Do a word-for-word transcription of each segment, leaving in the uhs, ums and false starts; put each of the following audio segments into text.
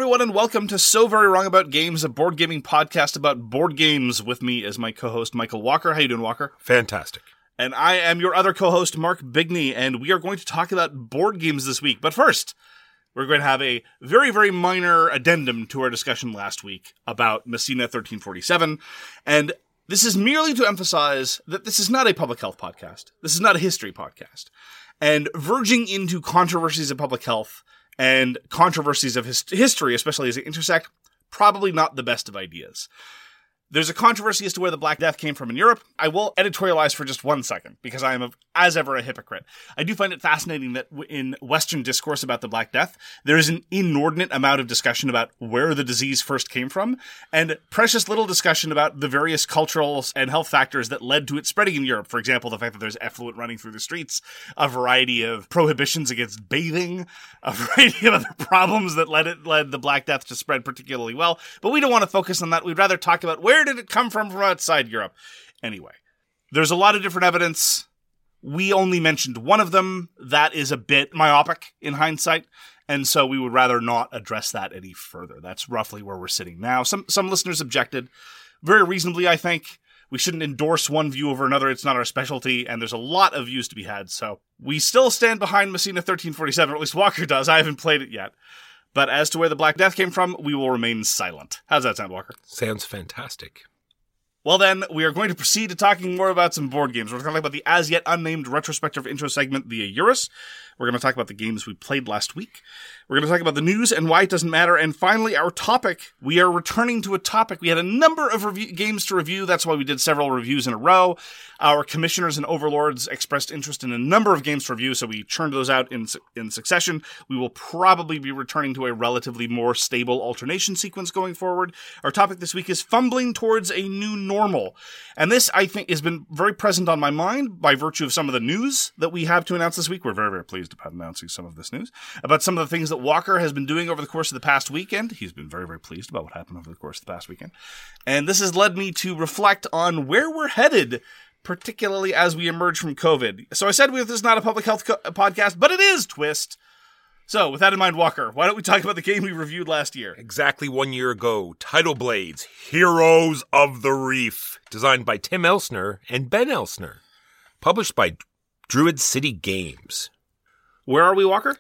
everyone, and welcome to So Very Wrong About Games, a board gaming podcast about board games. With me as my co-host, Michael Walker. How you doing, Walker? Fantastic. And I am your other co-host, Mark Bigney, and we are going to talk about board games this week. But first, we're going to have a very, very minor addendum to our discussion last week about Messina thirteen forty-seven, and this is merely to emphasize that this is not a public health podcast. This is not a history podcast. And verging into controversies of public health and controversies of his- history, especially as they intersect, probably not the best of ideas. There's a controversy as to where the Black Death came from in Europe. I will editorialize for just one second, because I am, a, as ever, a hypocrite. I do find it fascinating that in Western discourse about the Black Death, there is an inordinate amount of discussion about where the disease first came from, and precious little discussion about the various cultural and health factors that led to it spreading in Europe. For example, the fact that there's effluent running through the streets, a variety of prohibitions against bathing, a variety of other problems that led it led the Black Death to spread particularly well. But we don't want to focus on that. We'd rather talk about where did it come from from outside Europe. Anyway, there's a lot of different evidence. We only mentioned one of them. That is a bit myopic in hindsight, and so we would rather not address that any further. That's roughly where we're sitting now. Some some listeners objected, very reasonably, I think. We shouldn't endorse one view over another. It's not our specialty, and there's a lot of views to be had. So we still stand behind Messina thirteen forty-seven, or at least Walker does. I haven't played it yet. But as to where the Black Death came from, we will remain silent. How's that sound, Walker? Sounds fantastic. Well then, we are going to proceed to talking more about some board games. We're going to talk about the as-yet unnamed retrospective intro segment, the Eurus. We're going to talk about the games we played last week. We're going to talk about the news and why it doesn't matter. And finally, our topic. We are returning to a topic. We had a number of review- games to review. That's why we did several reviews in a row. Our commissioners and overlords expressed interest in a number of games to review, so we churned those out in su- in succession. We will probably be returning to a relatively more stable alternation sequence going forward. Our topic this week is fumbling towards a new normal. And this, I think, has been very present on my mind by virtue of some of the news that we have to announce this week. We're very, very pleased about announcing some of this news, about some of the things that Walker has been doing over the course of the past weekend. He's been very, very pleased about what happened over the course of the past weekend. And this has led me to reflect on where we're headed, particularly as we emerge from COVID. So I said this is not a public health co- podcast, but it is, twist. So with that in mind, Walker, why don't we talk about the game we reviewed last year? Exactly one year ago, Tidal Blades, Heroes of the Reef, designed by Tim Elsner and Ben Elsner, published by Druid City Games. Where are we, Walker?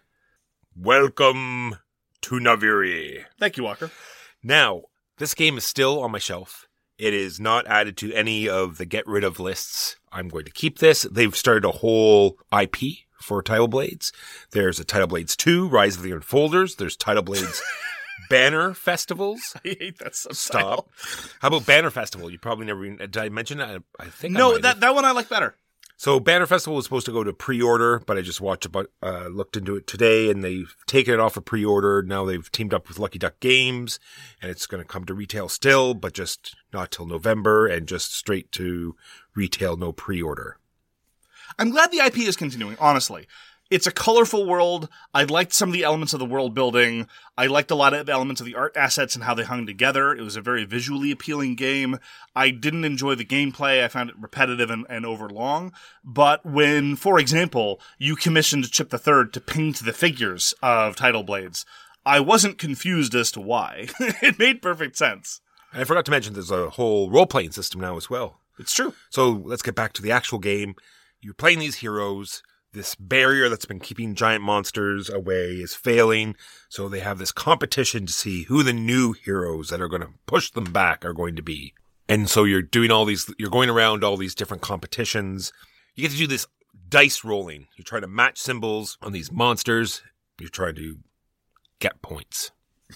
Welcome to Naviri. Thank you, Walker. Now, this game is still on my shelf. It is not added to any of the get rid of lists. I'm going to keep this. They've started a whole I P for Tidal Blades. There's a Tidal Blades two, Rise of the Unfolders. There's Tidal Blades Banner Festivals. I hate that subtitle. Stop. How about Banner Festival? You probably never even, did I mention that? I think No, I might that, have. that one I like better. So Banner Festival was supposed to go to pre-order, but I just watched about, uh, looked into it today, and they've taken it off of pre-order. Now they've teamed up with Lucky Duck Games, and it's going to come to retail still, but just not till November, and just straight to retail, no pre-order. I'm glad the I P is continuing, honestly. It's a colorful world. I liked some of the elements of the world building. I liked a lot of elements of the art assets and how they hung together. It was a very visually appealing game. I didn't enjoy the gameplay. I found it repetitive and, and overlong. But when, for example, you commissioned Chip the Third to paint the figures of Tidal Blades, I wasn't confused as to why. It made perfect sense. And I forgot to mention there's a whole role-playing system now as well. It's true. So let's get back to the actual game. You're playing these heroes. This barrier that's been keeping giant monsters away is failing, so they have this competition to see who the new heroes that are going to push them back are going to be. And so you're doing all these, you're going around all these different competitions. You get to do this dice rolling. You're trying to match symbols on these monsters. You're trying to get points.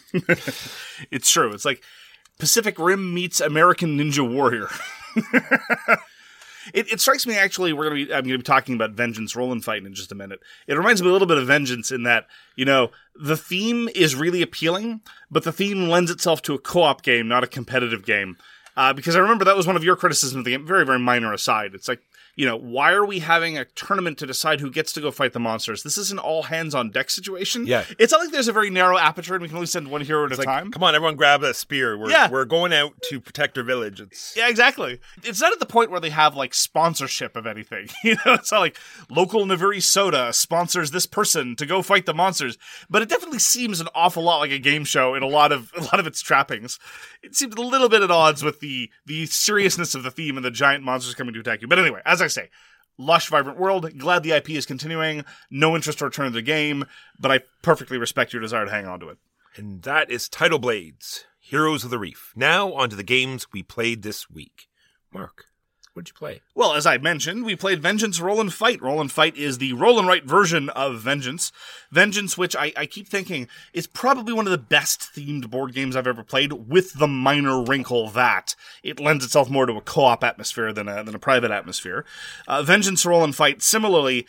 It's true. It's like Pacific Rim meets American Ninja Warrior. It, it strikes me, actually, we're going to be, I'm going to be talking about Vengeance Roll and Fight in just a minute. It reminds me a little bit of Vengeance in that, you know, the theme is really appealing, but the theme lends itself to a co-op game, not a competitive game. Uh, because I remember that was one of your criticisms of the game, very, very minor aside. It's like, You know, why are we having a tournament to decide who gets to go fight the monsters? This is an all hands on deck situation. Yeah. It's not like there's a very narrow aperture and we can only send one hero at It's a like, time. come on, everyone grab a spear. We're, Yeah. we're going out to protect our village. It's Yeah, exactly. It's not at the point where they have, like, sponsorship of anything. You know, it's not like local Naviri Soda sponsors this person to go fight the monsters. But it definitely seems an awful lot like a game show in a lot of a lot of its trappings. It seems a little bit at odds with the the seriousness of the theme and the giant monsters coming to attack you. But anyway, as I say, lush, vibrant world. Glad the I P is continuing. No interest to return to the game, but I perfectly respect your desire to hang on to it. And that is Tidal Blades, Heroes of the Reef. Now, on to the games we played this week. Mark, what did you play? Well, as I mentioned, we played Vengeance Roll and Fight. Roll and Fight is the roll and write version of Vengeance. Vengeance, which I, I keep thinking is probably one of the best themed board games I've ever played, with the minor wrinkle that it lends itself more to a co-op atmosphere than a, than a private atmosphere. Uh, Vengeance Roll and Fight, similarly,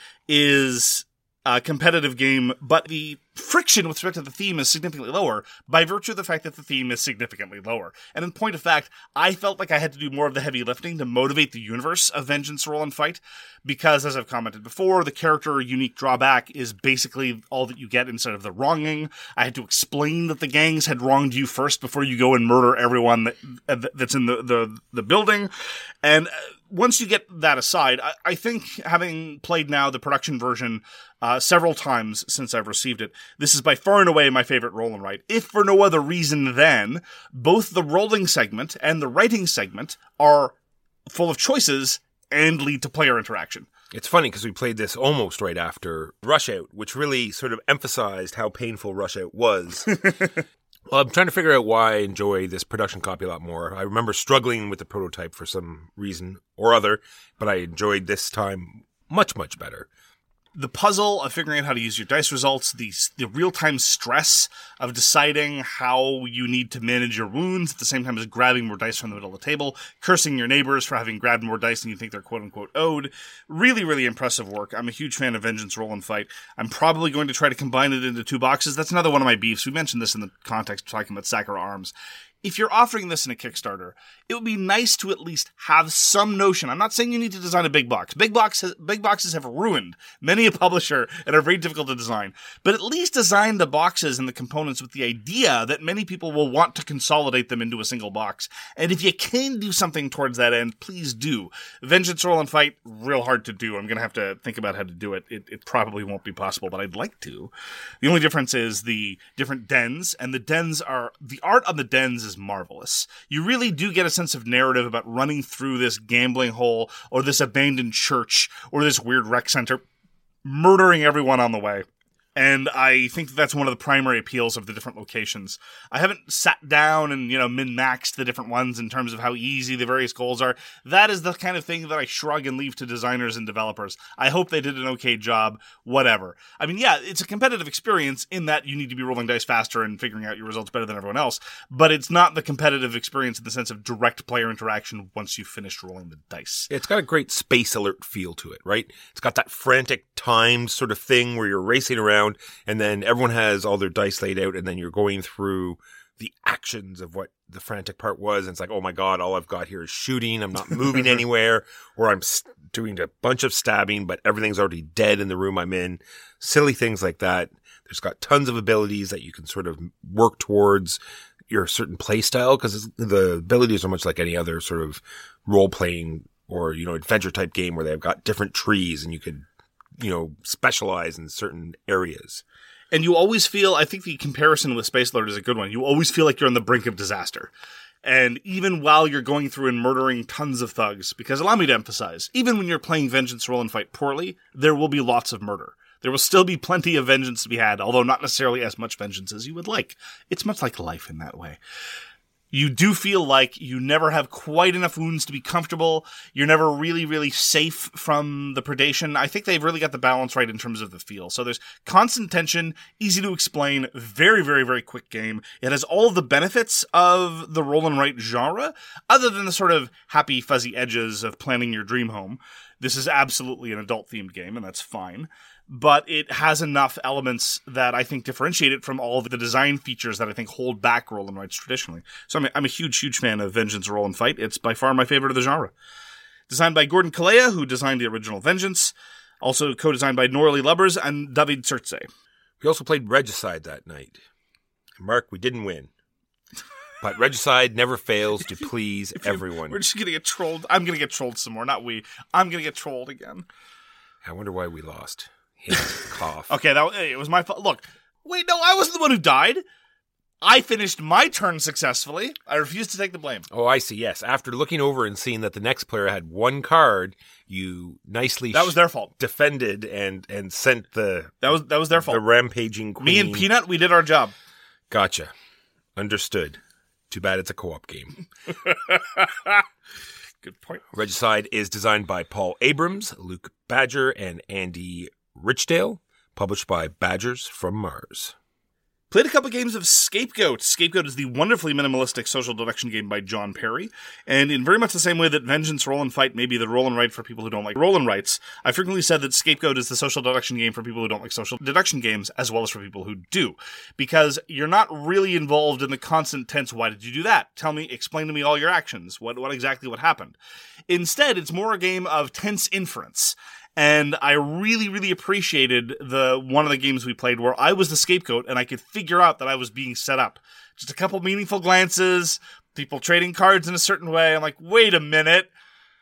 is a competitive game, but the friction with respect to the theme is significantly lower by virtue of the fact that the theme is significantly lower. And in point of fact, I felt like I had to do more of the heavy lifting to motivate the universe of Vengeance Roll and Fight, because, as I've commented before, the character unique drawback is basically all that you get instead of the wronging. I had to explain that the gangs had wronged you first before you go and murder everyone that, uh, that's in the, the, the building. And uh, once you get that aside, I, I think, having played now the production version uh, several times since I've received it, this is by far and away my favorite roll and write. If for no other reason than both the rolling segment and the writing segment are full of choices and lead to player interaction. It's funny because we played this almost right after Rush Out, which really sort of emphasized how painful Rush Out was. Well, I'm trying to figure out why I enjoy this production copy a lot more. I remember struggling with the prototype for some reason or other, but I enjoyed this time much, much better. The puzzle of figuring out how to use your dice results, the, the real-time stress of deciding how you need to manage your wounds at the same time as grabbing more dice from the middle of the table, cursing your neighbors for having grabbed more dice than you think they're quote-unquote owed. Really, really impressive work. I'm a huge fan of Vengeance Roll and Fight. I'm probably going to try to combine it into two boxes. That's another one of my beefs. We mentioned this in the context of talking about Sakura Arms. If you're offering this in a Kickstarter, it would be nice to at least have some notion. I'm not saying you need to design a big box. Big box has, big boxes have ruined many a publisher and are very difficult to design. But at least design the boxes and the components with the idea that many people will want to consolidate them into a single box. And if you can do something towards that end, please do. Vengeance Roll and Fight, real hard to do. I'm going to have to think about how to do it. it. It probably won't be possible, but I'd like to. The only difference is the different dens, and the dens are, the art on the dens is marvelous. You really do get a sense of narrative about running through this gambling hole or this abandoned church or this weird rec center, murdering everyone on the way. And I think that that's one of the primary appeals of the different locations. I haven't sat down and, you know, min-maxed the different ones in terms of how easy the various goals are. That is the kind of thing that I shrug and leave to designers and developers. I hope they did an okay job, whatever. I mean, yeah, it's a competitive experience in that you need to be rolling dice faster and figuring out your results better than everyone else, but it's not the competitive experience in the sense of direct player interaction once you've finished rolling the dice. It's got a great Space Alert feel to it, right? It's got that frantic timed sort of thing where you're racing around and then everyone has all their dice laid out and then you're going through the actions of what the frantic part was. And it's like, oh my God, all I've got here is shooting. I'm not moving anywhere, or I'm st- doing a bunch of stabbing, but everything's already dead in the room I'm in. Silly things like that. There's got tons of abilities that you can sort of work towards your certain play style, because the abilities are much like any other sort of role playing or, you know, adventure type game where they've got different trees and you could, you know, specialize in certain areas. And you always feel, I think the comparison with Space Alert is a good one. You always feel like you're on the brink of disaster. And even while you're going through and murdering tons of thugs, because allow me to emphasize, even when you're playing Vengeance Roll and Fight poorly, there will be lots of murder. There will still be plenty of vengeance to be had, although not necessarily as much vengeance as you would like. It's much like life in that way. You do feel like you never have quite enough wounds to be comfortable. You're never really, really safe from the predation. I think they've really got the balance right in terms of the feel. So there's constant tension, easy to explain, very, very, very quick game. It has all of the benefits of the roll and write genre, other than the sort of happy, fuzzy edges of planning your dream home. This is absolutely an adult-themed game, and that's fine. But it has enough elements that I think differentiate it from all of the design features that I think hold back roll and writes traditionally. So I'm a, I'm a huge, huge fan of Vengeance Roll and Fight. It's by far my favorite of the genre. Designed by Gordon Kalea, who designed the original Vengeance. Also co-designed by Norley Lubbers and David Surtse. We also played Regicide that night. Mark, we didn't win. But Regicide never fails to please everyone. We're just going to get trolled. I'm going to get trolled some more, not we. I'm going to get trolled again. I wonder why we lost. Hint, cough. Okay, that it was my fault. Look, wait, no, I wasn't the one who died. I finished my turn successfully. I refused to take the blame. Oh, I see, yes. After looking over and seeing that the next player had one card, you nicely That was their fault. defended and, and sent the... That was that was their fault. The rampaging queen. Me and Peanut, we did our job. Gotcha. Understood. Too bad it's a co-op game. Good point. Regicide is designed by Paul Abrams, Luke Badger, and Andy Richdale. Published by Badgers from Mars. Played a couple games of Scapegoat. Scapegoat is the wonderfully minimalistic social deduction game by John Perry. And in very much the same way that Vengeance Roll and Fight may be the roll and write for people who don't like roll and writes, I frequently said that Scapegoat is the social deduction game for people who don't like social deduction games, as well as for people who do. Because you're not really involved in the constant tense, why did you do that? Tell me, explain to me all your actions. What, what exactly what happened? Instead, it's more a game of tense inference. And I really, really appreciated the one of the games we played where I was the scapegoat and I could figure out that I was being set up. Just a couple meaningful glances, people trading cards in a certain way. I'm like, wait a minute.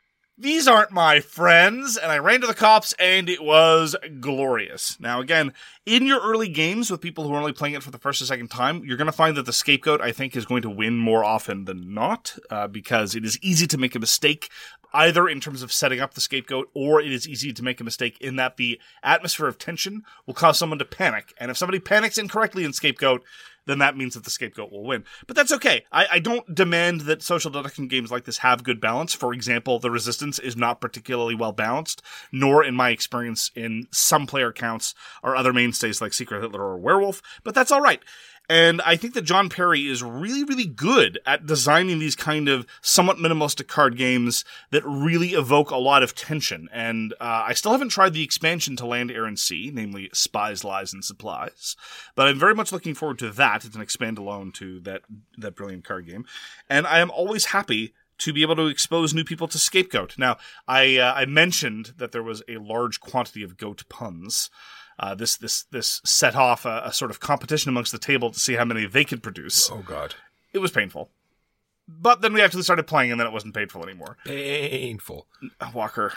These aren't my friends. And I ran to the cops and it was glorious. Now, again, in your early games with people who are only playing it for the first or second time, you're going to find that the scapegoat, I think, is going to win more often than not, uh, because it is easy to make a mistake, either in terms of setting up the scapegoat, or it is easy to make a mistake in that the atmosphere of tension will cause someone to panic. And if somebody panics incorrectly in scapegoat, then that means that the scapegoat will win. But that's okay. I, I don't demand that social deduction games like this have good balance. For example, The Resistance is not particularly well balanced, nor, in my experience, in some player counts are other mainstays like Secret Hitler or Werewolf, but that's all right. And I think that John Perry is really, really good at designing these kind of somewhat minimalistic card games that really evoke a lot of tension. And uh, I still haven't tried the expansion to Land, Air, and Sea, namely Spies, Lies, and Supplies. But I'm very much looking forward to that. It's an expand-alone to that, that brilliant card game. And I am always happy to be able to expose new people to Scapegoat. Now, I uh, I mentioned that there was a large quantity of goat puns. Uh, this this this set off a, a sort of competition amongst the table to see how many they could produce. Oh, God. It was painful. But then we actually started playing, and then it wasn't painful anymore. Painful. Walker.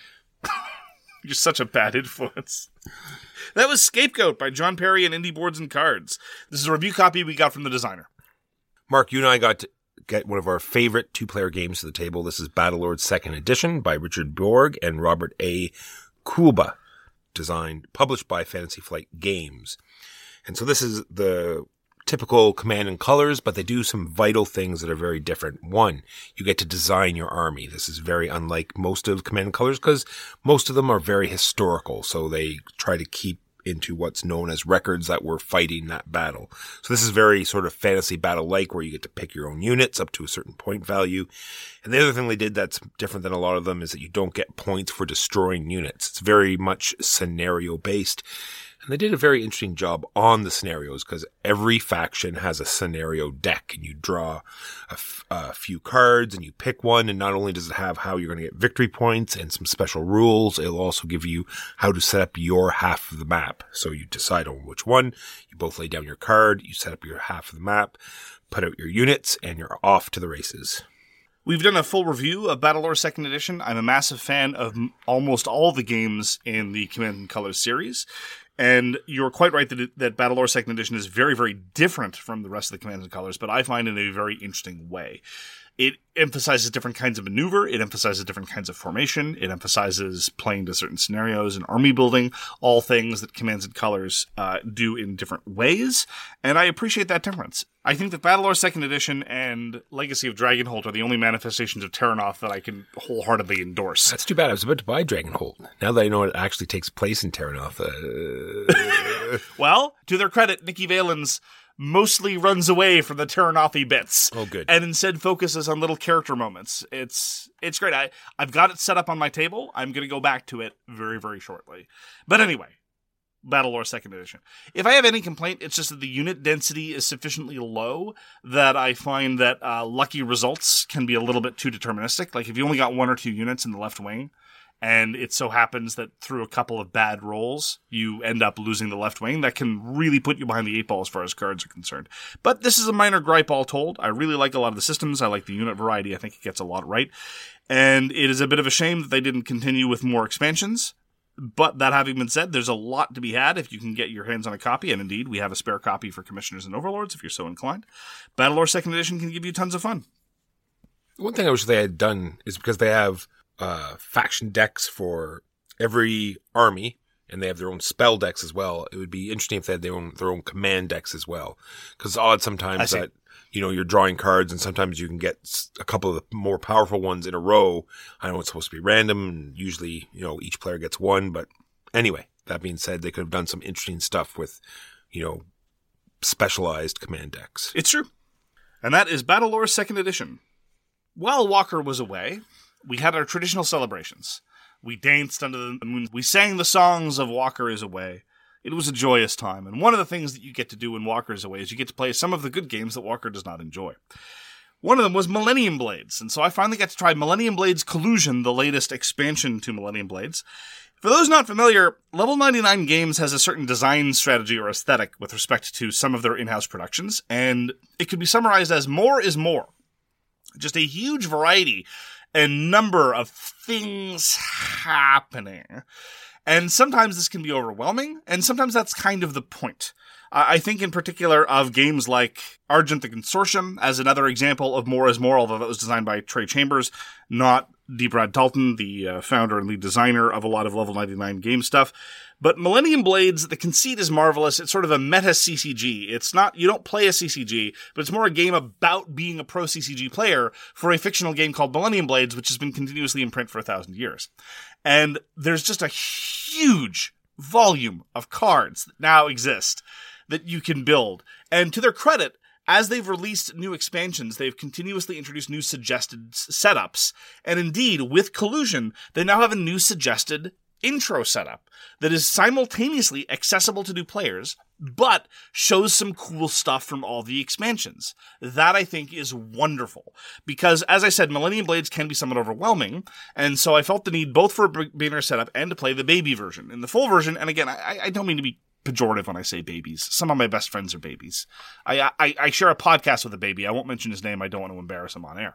You're such a bad influence. That was Scapegoat by John Perry and Indie Boards and Cards. This is a review copy we got from the designer. Mark, you and I got to get one of our favorite two-player games to the table. This is Battlelord Second Edition by Richard Borg and Robert A. Kulba. Designed, published by Fantasy Flight Games. And so this is the typical Command and Colors, but they do some vital things that are very different. One, you get to design your army. This is very unlike most of Command and Colors because most of them are very historical. So they try to keep into what's known as records that were fighting that battle. So this is very sort of fantasy battle-like where you get to pick your own units up to a certain point value. And the other thing they did that's different than a lot of them is that you don't get points for destroying units. It's very much scenario-based. And they did a very interesting job on the scenarios because every faction has a scenario deck and you draw a, f- a few cards and you pick one. And not only does it have how you're going to get victory points and some special rules, it'll also give you how to set up your half of the map. So you decide on which one. You both lay down your card. You set up your half of the map, put out your units, and you're off to the races. We've done a full review of Battlelore Second Edition. I'm a massive fan of m- almost all the games in the Command and Colors series. And you're quite right that, it, that Battlelore Second Edition is very, very different from the rest of the Command and Colors, but I find it in a very interesting way. It emphasizes different kinds of maneuver. It emphasizes different kinds of formation. It emphasizes playing to certain scenarios and army building, all things that Commands and Colors uh, do in different ways. And I appreciate that difference. I think that Battlelore Second Edition and Legacy of Dragonholt are the only manifestations of Terranoth that I can wholeheartedly endorse. That's too bad. I was about to buy Dragonholt. Now that I know it actually takes place in Terranoth. Uh... Well, to their credit, Nikki Valens mostly runs away from the Terranothy bits. Oh, good. And instead focuses on little character moments. It's it's great. I, I've got it set up on my table. I'm going to go back to it very, very shortly. But anyway, Battlelore second Edition. If I have any complaint, it's just that the unit density is sufficiently low that I find that uh, lucky results can be a little bit too deterministic. Like if you only got one or two units in the left wing, and it so happens that through a couple of bad rolls, you end up losing the left wing, that can really put you behind the eight ball as far as cards are concerned. But this is a minor gripe all told. I really like a lot of the systems. I like the unit variety. I think it gets a lot right. And it is a bit of a shame that they didn't continue with more expansions. But that having been said, there's a lot to be had if you can get your hands on a copy, and indeed, we have a spare copy for Commissioners and Overlords if you're so inclined. Battlelore second Edition can give you tons of fun. One thing I wish they had done is because they have uh, faction decks for every army, and they have their own spell decks as well. It would be interesting if they had their own their own command decks as well. Because it's odd sometimes that, you know, you're drawing cards, and sometimes you can get a couple of the more powerful ones in a row. I know it's supposed to be random, and usually, you know, each player gets one. But anyway, that being said, they could have done some interesting stuff with, you know, specialized command decks. It's true. And that is Battlelore second Edition. While Walker was away, we had our traditional celebrations. We danced under the moon. We sang the songs of Walker is Away. It was a joyous time, and one of the things that you get to do when Walker is away is you get to play some of the good games that Walker does not enjoy. One of them was Millennium Blades, and so I finally got to try Millennium Blades Collusion, the latest expansion to Millennium Blades. For those not familiar, Level ninety-nine Games has a certain design strategy or aesthetic with respect to some of their in-house productions, and it could be summarized as more is more. Just a huge variety and number of things happening. And sometimes this can be overwhelming, and sometimes that's kind of the point. Uh, I think in particular of games like Argent the Consortium as another example of more is more, although that was designed by Trey Chambers, not D. Brad Dalton, the uh, founder and lead designer of a lot of Level ninety-nine game stuff. But Millennium Blades, the conceit is marvelous. It's sort of a meta C C G. It's not, you don't play a C C G, but it's more a game about being a pro C C G player for a fictional game called Millennium Blades, which has been continuously in print for a thousand years. And there's just a huge volume of cards that now exist that you can build. And to their credit, as they've released new expansions, they've continuously introduced new suggested setups. And indeed, with Collusion, they now have a new suggested intro setup that is simultaneously accessible to new players, but shows some cool stuff from all the expansions. That, I think, is wonderful. Because, as I said, Millennium Blades can be somewhat overwhelming, and so I felt the need both for a beginner setup and to play the baby version. In the full version, and again, I, I don't mean to be pejorative when I say babies. Some of my best friends are babies. I, I, I share a podcast with a baby. I won't mention his name. I don't want to embarrass him on air.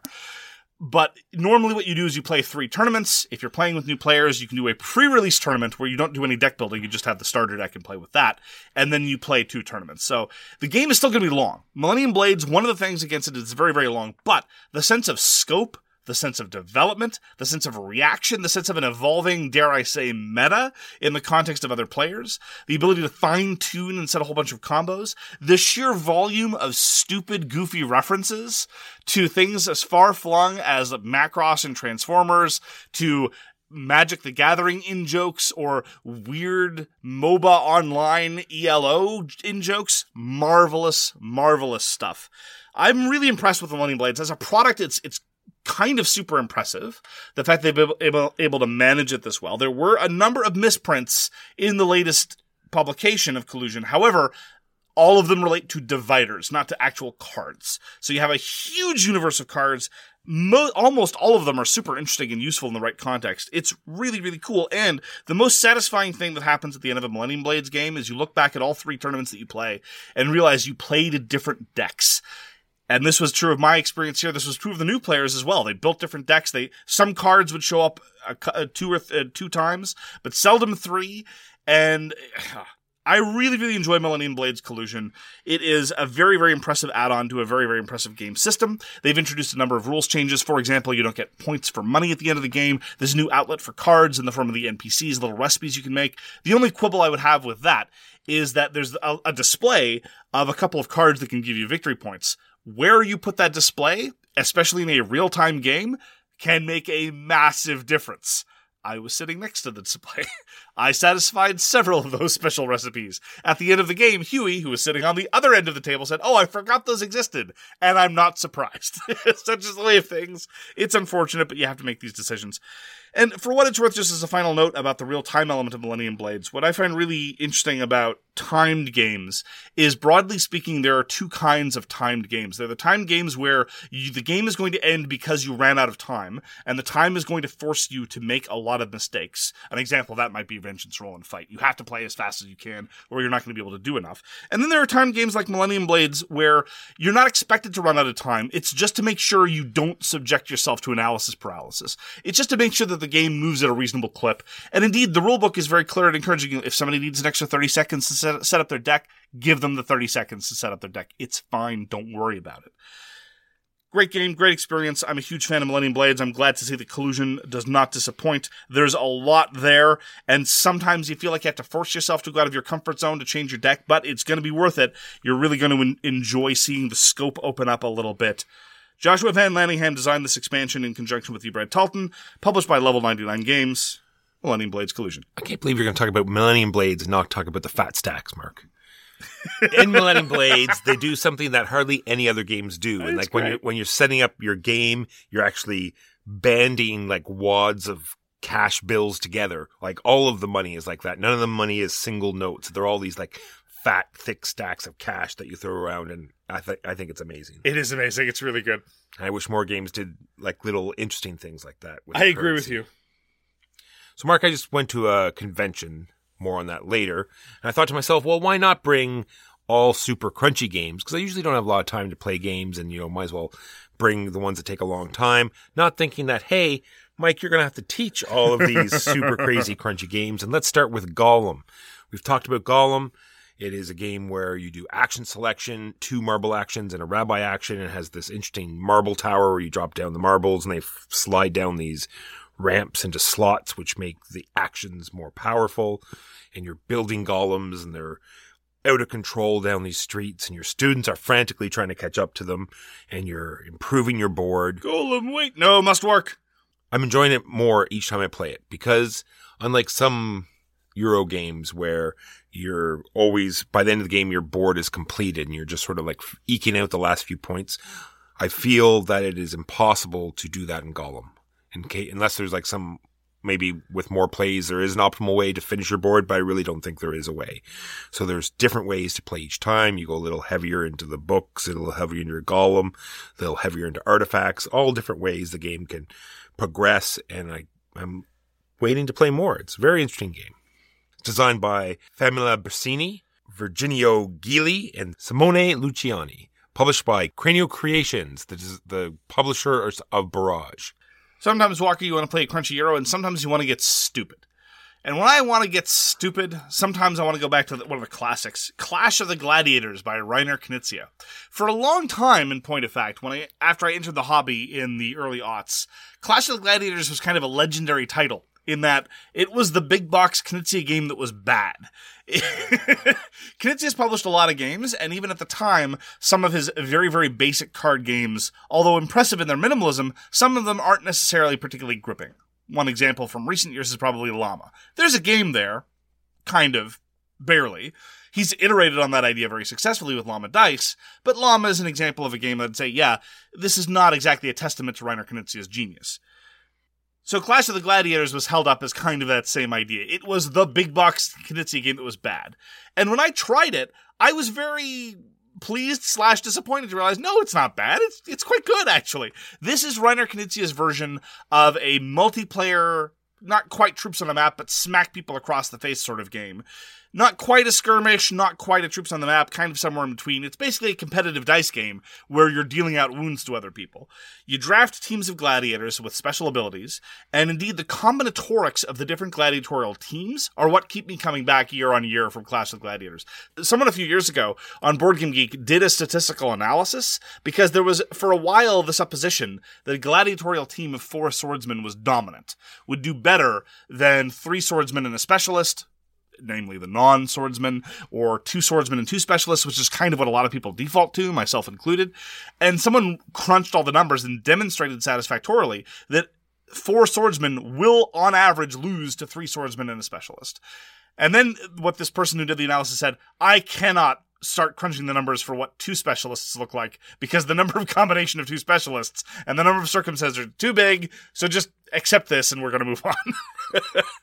But normally what you do is you play three tournaments. If you're playing with new players, you can do a pre-release tournament where you don't do any deck building. You just have the starter deck and play with that. And then you play two tournaments. So the game is still going to be long. Millennium Blades, one of the things against it is it's very, very long. But the sense of scope, the sense of development, the sense of reaction, the sense of an evolving, dare I say, meta in the context of other players, the ability to fine-tune and set a whole bunch of combos, the sheer volume of stupid, goofy references to things as far-flung as Macross and Transformers, to Magic the Gathering in-jokes, or weird MOBA online E L O in-jokes. Marvelous, marvelous stuff. I'm really impressed with the Millennium Blades. As a product, it's it's kind of super impressive. The fact they've been able, able to manage it this well. There were a number of misprints in the latest publication of Collusion. However, all of them relate to dividers, not to actual cards. So you have a huge universe of cards. Mo- almost all of them are super interesting and useful in the right context. It's really, really cool. And the most satisfying thing that happens at the end of a Millennium Blades game is you look back at all three tournaments that you play and realize you played different decks. And this was true of my experience here. This was true of the new players as well. They built different decks. They some cards would show up a, a two or th- uh, two times, but seldom three. And uh, I really, really enjoy Millennium Blades Collusion. It is a very, very impressive add-on to a very, very impressive game system. They've introduced a number of rules changes. For example, you don't get points for money at the end of the game. There's a new outlet for cards in the form of the N P Cs, little recipes you can make. The only quibble I would have with that is that there's a, a display of a couple of cards that can give you victory points. Where you put that display, especially in a real-time game, can make a massive difference. I was sitting next to the display. I satisfied several of those special recipes. At the end of the game, Huey, who was sitting on the other end of the table, said, "Oh, I forgot those existed." And I'm not surprised. Such is the way of things. It's unfortunate, but you have to make these decisions. And for what it's worth, just as a final note about the real-time element of Millennium Blades, what I find really interesting about timed games is, broadly speaking, there are two kinds of timed games. There are the timed games where you, the game is going to end because you ran out of time, and the time is going to force you to make a lot of mistakes. An example of that might be Vengeance Roll and Fight. You have to play as fast as you can, or you're not going to be able to do enough. And then there are timed games like Millennium Blades where you're not expected to run out of time. It's just to make sure you don't subject yourself to analysis paralysis. It's just to make sure that the game moves at a reasonable clip. And indeed, the rulebook is very clear at encouraging you. If somebody needs an extra thirty seconds to set, set up their deck, give them the thirty seconds to set up their deck. It's fine. Don't worry about it. Great game, great experience. I'm a huge fan of Millennium Blades. I'm glad to see that Collusion does not disappoint. There's a lot there, and sometimes you feel like you have to force yourself to go out of your comfort zone to change your deck, but it's going to be worth it. You're really going to en- enjoy seeing the scope open up a little bit. Joshua Van Lanningham designed this expansion in conjunction with E. Brad Talton, published by Level ninety-nine Games. Millennium Blades Collusion. I can't believe you're going to talk about Millennium Blades and not talk about the fat stacks, Mark. In Millennium Blades, they do something that hardly any other games do. And like when you're, when you're setting up your game, you're actually banding like wads of cash bills together. Like all of the money is like that. None of the money is single notes. They're all these like fat, thick stacks of cash that you throw around. And I think, I think it's amazing. It is amazing. It's really good. I wish more games did like little interesting things like that. I agree with you. So Mark, I just went to a convention. More on that later. And I thought to myself, well, why not bring all super crunchy games? Because I usually don't have a lot of time to play games and, you know, might as well bring the ones that take a long time. Not thinking that, hey, Mike, you're going to have to teach all of these super crazy crunchy games. And let's start with Gollum. We've talked about Gollum. It is a game where you do action selection, two marble actions and a rabbi action. It has this interesting marble tower where you drop down the marbles and they f- slide down these ramps into slots, which make the actions more powerful. And you're building golems and they're out of control down these streets and your students are frantically trying to catch up to them and you're improving your board. Golem, wait. No, must work. I'm enjoying it more each time I play it because unlike some Euro games where you're always, by the end of the game, your board is completed and you're just sort of like eking out the last few points, I feel that it is impossible to do that in Gollum. In case, unless there's like some, maybe with more plays, there is an optimal way to finish your board, but I really don't think there is a way. So there's different ways to play each time. You go a little heavier into the books, a little heavier into your Gollum, a little heavier into artifacts, all different ways the game can progress. And I, I'm waiting to play more. It's a very interesting game. It's designed by Famila Bersini, Virginio Gili, and Simone Luciani. Published by Cranio Creations, the, the publisher of Barrage. Sometimes, Walker, you want to play a crunchy Euro, and sometimes you want to get stupid. And when I want to get stupid, sometimes I want to go back to the, one of the classics, Clash of the Gladiators by Reiner Knizia. For a long time, in point of fact, when I after I entered the hobby in the early aughts, Clash of the Gladiators was kind of a legendary title, in that it was the big box Knizia game that was bad. Knizia's published a lot of games, and even at the time, some of his very, very basic card games, although impressive in their minimalism, some of them aren't necessarily particularly gripping. One example from recent years is probably Llama. There's a game there, kind of, barely. He's iterated on that idea very successfully with Llama Dice, but Llama is an example of a game that'd say, yeah, this is not exactly a testament to Reiner Knizia's genius. So Clash of the Gladiators was held up as kind of that same idea. It was the big box Knizia game that was bad. And when I tried it, I was very pleased slash disappointed to realize, no, it's not bad. It's it's quite good, actually. This is Reiner Knizia's version of a multiplayer, not quite troops on a map, but smack people across the face sort of game. Not quite a skirmish, not quite a troops on the map, kind of somewhere in between. It's basically a competitive dice game where you're dealing out wounds to other people. You draft teams of gladiators with special abilities, and indeed the combinatorics of the different gladiatorial teams are what keep me coming back year on year from Clash of Gladiators. Someone a few years ago on Board Game Geek did a statistical analysis because there was, for a while, the supposition that a gladiatorial team of four swordsmen was dominant, would do better than three swordsmen and a specialist, namely the non-swordsman, or two swordsmen and two specialists, which is kind of what a lot of people default to, myself included. And someone crunched all the numbers and demonstrated satisfactorily that four swordsmen will, on average, lose to three swordsmen and a specialist. And then what this person who did the analysis said, I cannot start crunching the numbers for what two specialists look like, because the number of combination of two specialists and the number of circumstances are too big, so just accept this and we're going to move on.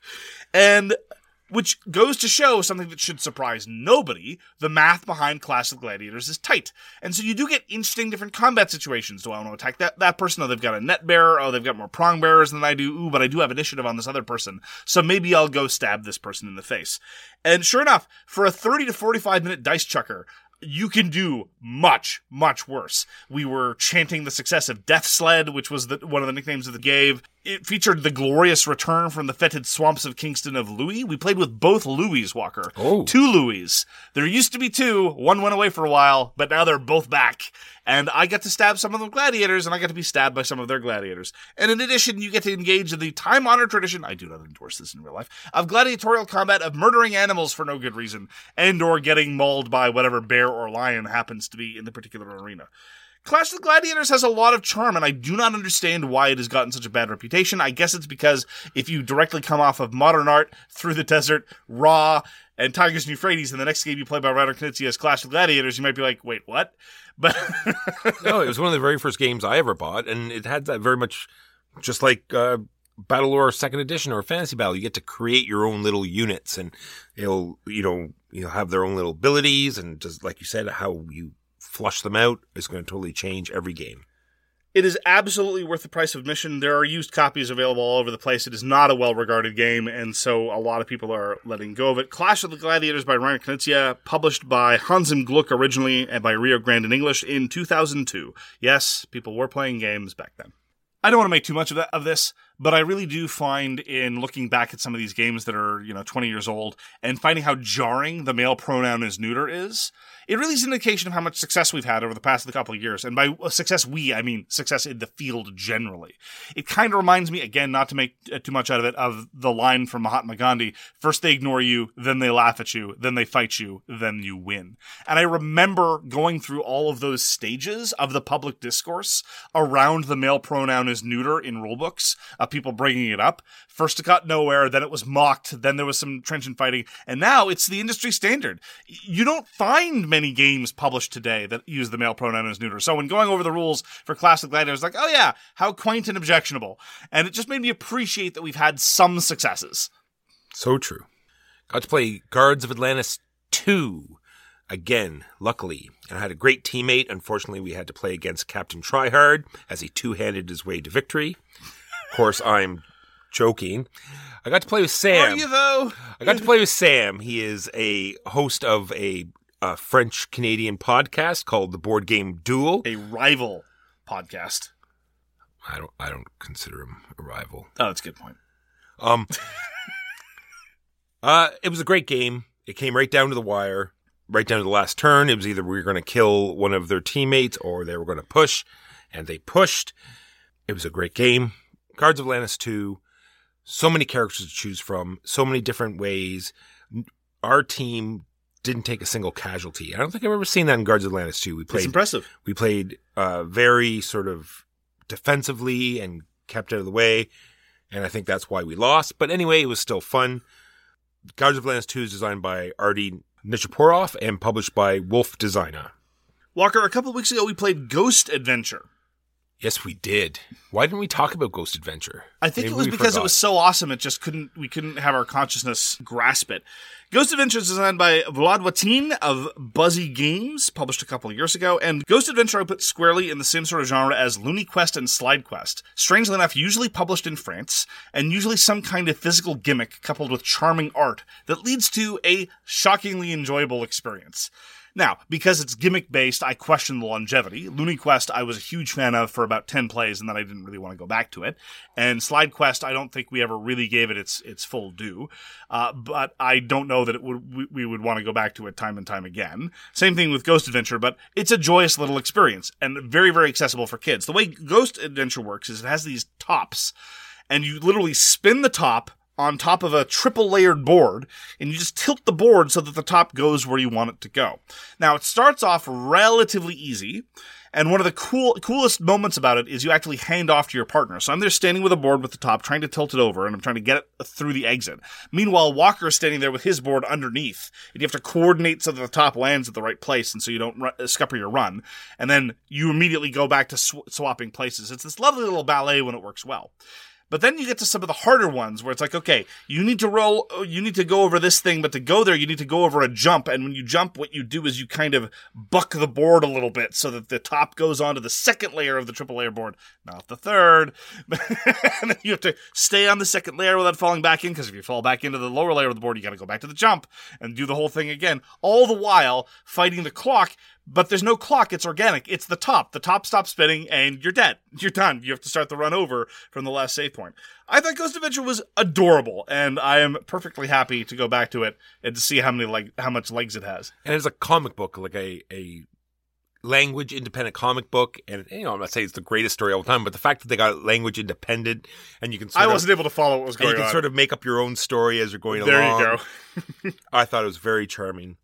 And which goes to show something that should surprise nobody. The math behind Clash of Gladiators is tight. And so you do get interesting different combat situations. Do I want to attack that, that person? Oh, they've got a net bearer. Oh, they've got more prong bearers than I do. Ooh, but I do have initiative on this other person. So maybe I'll go stab this person in the face. And sure enough, for a thirty to forty-five minute dice chucker, you can do much, much worse. We were chanting the success of Death Sled, which was the, one of the nicknames that they gave. It featured the glorious return from the fetid swamps of Kingston of Louis. We played with both Louis, Walker. Oh. Two Louis. There used to be two. One went away for a while, but now they're both back. And I got to stab some of the gladiators, and I got to be stabbed by some of their gladiators. And in addition, you get to engage in the time-honored tradition, I do not endorse this in real life, of gladiatorial combat of murdering animals for no good reason, and or getting mauled by whatever bear or lion happens to be in the particular arena. Clash of the Gladiators has a lot of charm, and I do not understand why it has gotten such a bad reputation. I guess it's because if you directly come off of Modern Art, Through the Desert, Raw, and Tigers and Euphrates, and the next game you play by Ryder Knizia is Clash of the Gladiators, you might be like, wait, what? But no, it was one of the very first games I ever bought, and it had that very much just like uh, Battle Lore Second Edition or Fantasy Battle. You get to create your own little units, and it'll, you know, you'll have their own little abilities, and just like you said, how you flush them out is going to totally change every game. It is absolutely worth the price of admission. There are used copies available all over the place. It is not a well-regarded game, and so a lot of people are letting go of it. Clash of the Gladiators by Ryder Knizia, published by Hans im Glück originally and by Rio Grande in English in two thousand two. Yes, people were playing games back then. I don't want to make too much of that of this, but I really do find in looking back at some of these games that are, you know, twenty years old and finding how jarring the male pronoun is neuter is, it really is an indication of how much success we've had over the past couple of years. And by success we, I mean success in the field generally. It kind of reminds me, again, not to make too much out of it, of the line from Mahatma Gandhi, first they ignore you, then they laugh at you, then they fight you, then you win. And I remember going through all of those stages of the public discourse around the male pronoun is neuter in rulebooks, of people bringing it up. First it got nowhere, then it was mocked, then there was some trenchant fighting, and now it's the industry standard. You don't find many games published today that use the male pronoun as neuter. So when going over the rules for Clash of Gladiators, like, oh yeah, how quaint and objectionable. And it just made me appreciate that we've had some successes. So true. Got to play Guards of Atlantis two again, luckily. And I had a great teammate. Unfortunately, we had to play against Captain Tryhard as he two-handed his way to victory. Of course, I'm joking. I got to play with Sam. Are you, though? I got to play with Sam. He is a host of a, a French-Canadian podcast called The Board Game Duel. A rival podcast. I don't I don't consider him a rival. Oh, that's a good point. Um, uh, it was a great game. It came right down to the wire, right down to the last turn. It was either we were going to kill one of their teammates or they were going to push, and they pushed. It was a great game. Guards of Atlantis two, so many characters to choose from, so many different ways. Our team didn't take a single casualty. I don't think I've ever seen that in Guards of Atlantis two. We played, It's impressive. We played uh, very sort of defensively and kept out of the way, and I think that's why we lost. But anyway, it was still fun. Guards of Atlantis two is designed by Artie Nichaporov and published by Wolf Designer. Walker, a couple of weeks ago we played Ghost Adventure. Yes, we did. Why didn't we talk about Ghost Adventure? I think Maybe it was we because forgot. it was so awesome. It just couldn't, we couldn't have our consciousness grasp it. Ghost Adventure is designed by Vlad Watin of Buzzy Games, published a couple of years ago. And Ghost Adventure I put squarely in the same sort of genre as Looney Quest and Slide Quest. Strangely enough, usually published in France, and usually some kind of physical gimmick coupled with charming art that leads to a shockingly enjoyable experience. Now, because it's gimmick-based, I question the longevity. Looney Quest I was a huge fan of for about ten plays, and then I didn't really want to go back to it. And Slide Quest, I don't think we ever really gave it its its full due. Uh, but I don't know that it would we, we would want to go back to it time and time again. Same thing with Ghost Adventure, but it's a joyous little experience, and very, very accessible for kids. The way Ghost Adventure works is it has these tops, and you literally spin the top on top of a triple layered board, and you just tilt the board so that the top goes where you want it to go. Now, it starts off relatively easy, And one of the cool coolest moments about it is you actually hand off to your partner. So I'm there standing with a board with the top, trying to tilt it over, and I'm trying to get it through the exit. Meanwhile, Walker is standing there with his board underneath, and you have to coordinate so that the top lands at the right place, and so you don't ru- scupper your run. And then you immediately go back to sw- swapping places. It's this lovely little ballet when it works well. But then you get to some of the harder ones where it's like, okay, you need to roll, you need to go over this thing, but to go there, you need to go over a jump. And when you jump, what you do is you kind of buck the board a little bit so that the top goes onto the second layer of the triple layer board, not the third. And then you have to stay on the second layer without falling back in, because if you fall back into the lower layer of the board, you got to go back to the jump and do the whole thing again, all the while fighting the clock. But there's no clock, it's organic. It's the top. The top stops spinning, and you're dead. You're done. You have to start the run over from the last save point. I thought Ghost Adventure was adorable, and I am perfectly happy to go back to it and to see how many leg- how much legs it has. And it's a comic book, like a, a language independent comic book. And, you know, I'm not saying it's the greatest story of all time, but the fact that they got it language independent, and you can sort I of, wasn't able to follow what was going on. and you can on. sort of make up your own story as you're going there along. There you go. I thought it was very charming.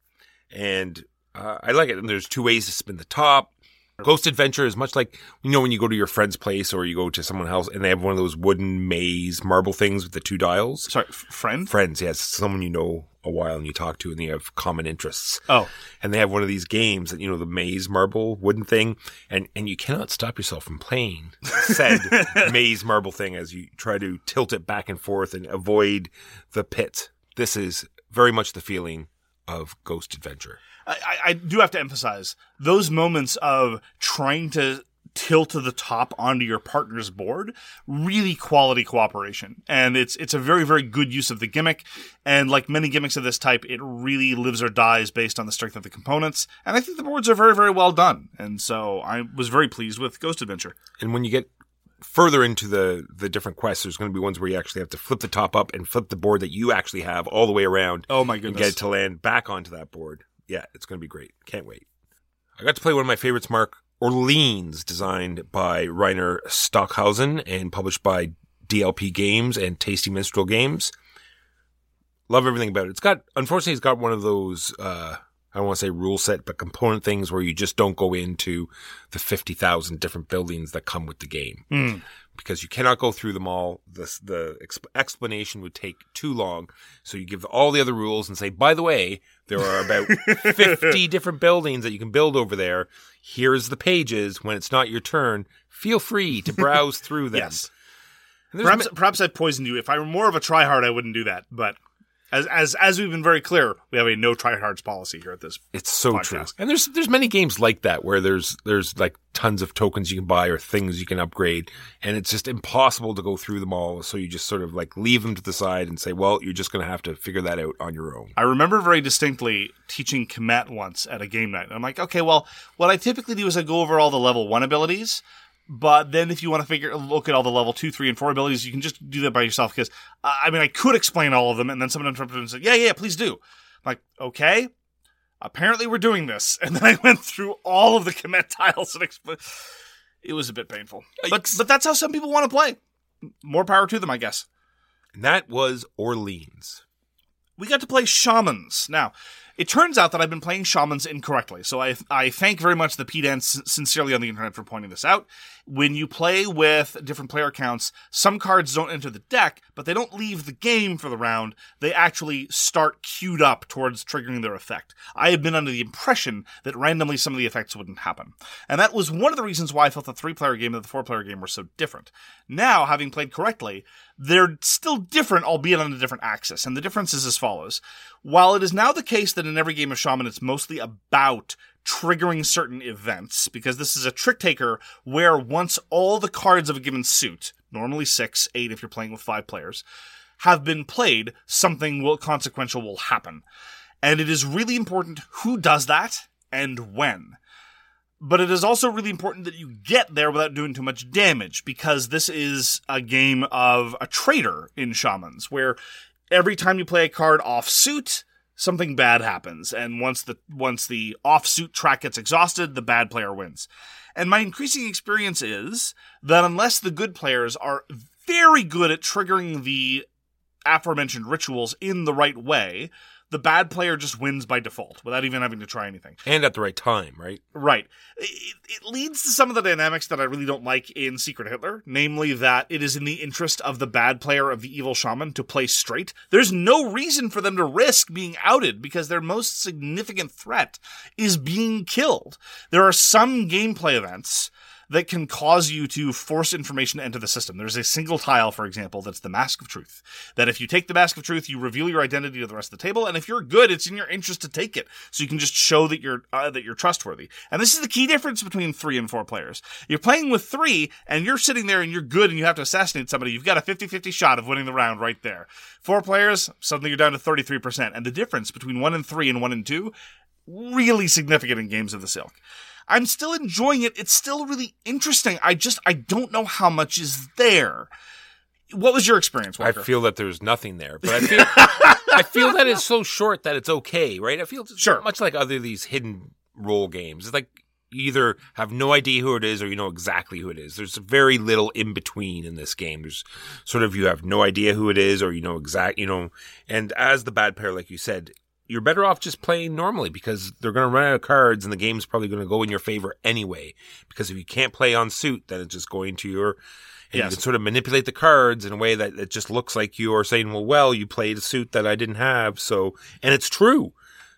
And Uh, I like it. And there's two ways to spin the top. Ghost Adventure is much like, you know, when you go to your friend's place or you go to someone else and they have one of those wooden maze marble things with the two dials. Sorry, f- friend? Friends, yes. Someone you know a while and you talk to and you have common interests. Oh. And they have one of these games that, you know, the maze marble wooden thing. And, and you cannot stop yourself from playing said maze marble thing as you try to tilt it back and forth and avoid the pit. This is very much the feeling of Ghost Adventure. I, I do have to emphasize those moments of trying to tilt to the top onto your partner's board, really quality cooperation. And it's it's a very, very good use of the gimmick. And like many gimmicks of this type, it really lives or dies based on the strength of the components. And I think the boards are very, very well done. And so I was very pleased with Ghost Adventure. And when you get further into the, the different quests, there's going to be ones where you actually have to flip the top up and flip the board that you actually have all the way around. Oh my goodness. And get it to land back onto that board. Yeah, it's going to be great. Can't wait. I got to play one of my favorites, Mark, Orleans, designed by Rainer Stockhausen and published by D L P Games and Tasty Minstrel Games. Love everything about it. It's got, unfortunately, it's got one of those, uh, I don't want to say rule set, but component things where you just don't go into the fifty thousand different buildings that come with the game. Mm. Because you cannot go through them all. The, the exp- explanation would take too long. So you give all the other rules and say, by the way, there are about fifty different buildings that you can build over there. Here's the pages. When it's not your turn, feel free to browse through them. Yes. Perhaps, ma- perhaps I've poisoned you. If I were more of a tryhard, I wouldn't do that. But as as as we've been very clear, we have a no tryhards policy here at this. It's so podcast. true. And there's there's many games like that where there's there's like tons of tokens you can buy or things you can upgrade, and it's just impossible to go through them all. So you just sort of like leave them to the side and say, well, you're just going to have to figure that out on your own. I remember very distinctly teaching Kemet once at a game night. I'm like, okay, well, what I typically do is I go over all the level one abilities. But then if you want to figure, look at all the level two, three, and four abilities, you can just do that by yourself. Because, uh, I mean, I could explain all of them, and then someone interrupted and said, yeah, yeah, please do. I'm like, okay, apparently we're doing this. And then I went through all of the Kemet tiles and explained. It was a bit painful. But, but that's how some people want to play. More power to them, I guess. And that was Orleans. We got to play Shamans. Now, it turns out that I've been playing Shamans incorrectly, so I I thank very much the P D N sincerely on the internet for pointing this out. When you play with different player counts, some cards don't enter the deck, but they don't leave the game for the round. They actually start queued up towards triggering their effect. I had been under the impression that randomly some of the effects wouldn't happen. And that was one of the reasons why I felt the three-player game and the four-player game were so different. Now, having played correctly, they're still different, albeit on a different axis. And the difference is as follows. While it is now the case that in every game of Shaman it's mostly about triggering certain events, because this is a trick taker where once all the cards of a given suit, normally six, eight if you're playing with five players, have been played, something will consequential will happen. And it is really important who does that and when. But it is also really important that you get there without doing too much damage, because this is a game of a trader in Shamans, where every time you play a card off-suit, something bad happens. And once the once the off-suit track gets exhausted, the bad player wins. And my increasing experience is that unless the good players are very good at triggering the aforementioned rituals in the right way, the bad player just wins by default without even having to try anything. And at the right time, right? Right. It, it leads to some of the dynamics that I really don't like in Secret Hitler, namely that it is in the interest of the bad player of the evil shaman to play straight. There's no reason for them to risk being outed because their most significant threat is being killed. There are some gameplay events that can cause you to force information into the system. There's a single tile, for example, that's the Mask of Truth. That if you take the Mask of Truth, you reveal your identity to the rest of the table, and if you're good, it's in your interest to take it, so you can just show that you're uh, that you're trustworthy. And this is the key difference between three and four players. You're playing with three, and you're sitting there and you're good, and you have to assassinate somebody. You've got a fifty-fifty shot of winning the round right there. Four players, suddenly you're down to thirty-three percent. And the difference between one and three and one and two, really significant in Games of the Silk. I'm still enjoying it. It's still really interesting. I just, I don't know how much is there. What was your experience, Walker? I feel that there's nothing there, but I feel, I feel that it's so short that it's okay, right? I feel it's sure. much like other these hidden role games. It's like you either have no idea who it is or you know exactly who it is. There's very little in between in this game. There's sort of, you have no idea who it is or you know exact, you know, and as the bad player, like you said, you're better off just playing normally because they're going to run out of cards and the game's probably going to go in your favor anyway. Because if you can't play on suit, then it's just going to your, and yes. you can sort of manipulate the cards in a way that it just looks like you are saying, well, well, you played a suit that I didn't have. So, and it's true.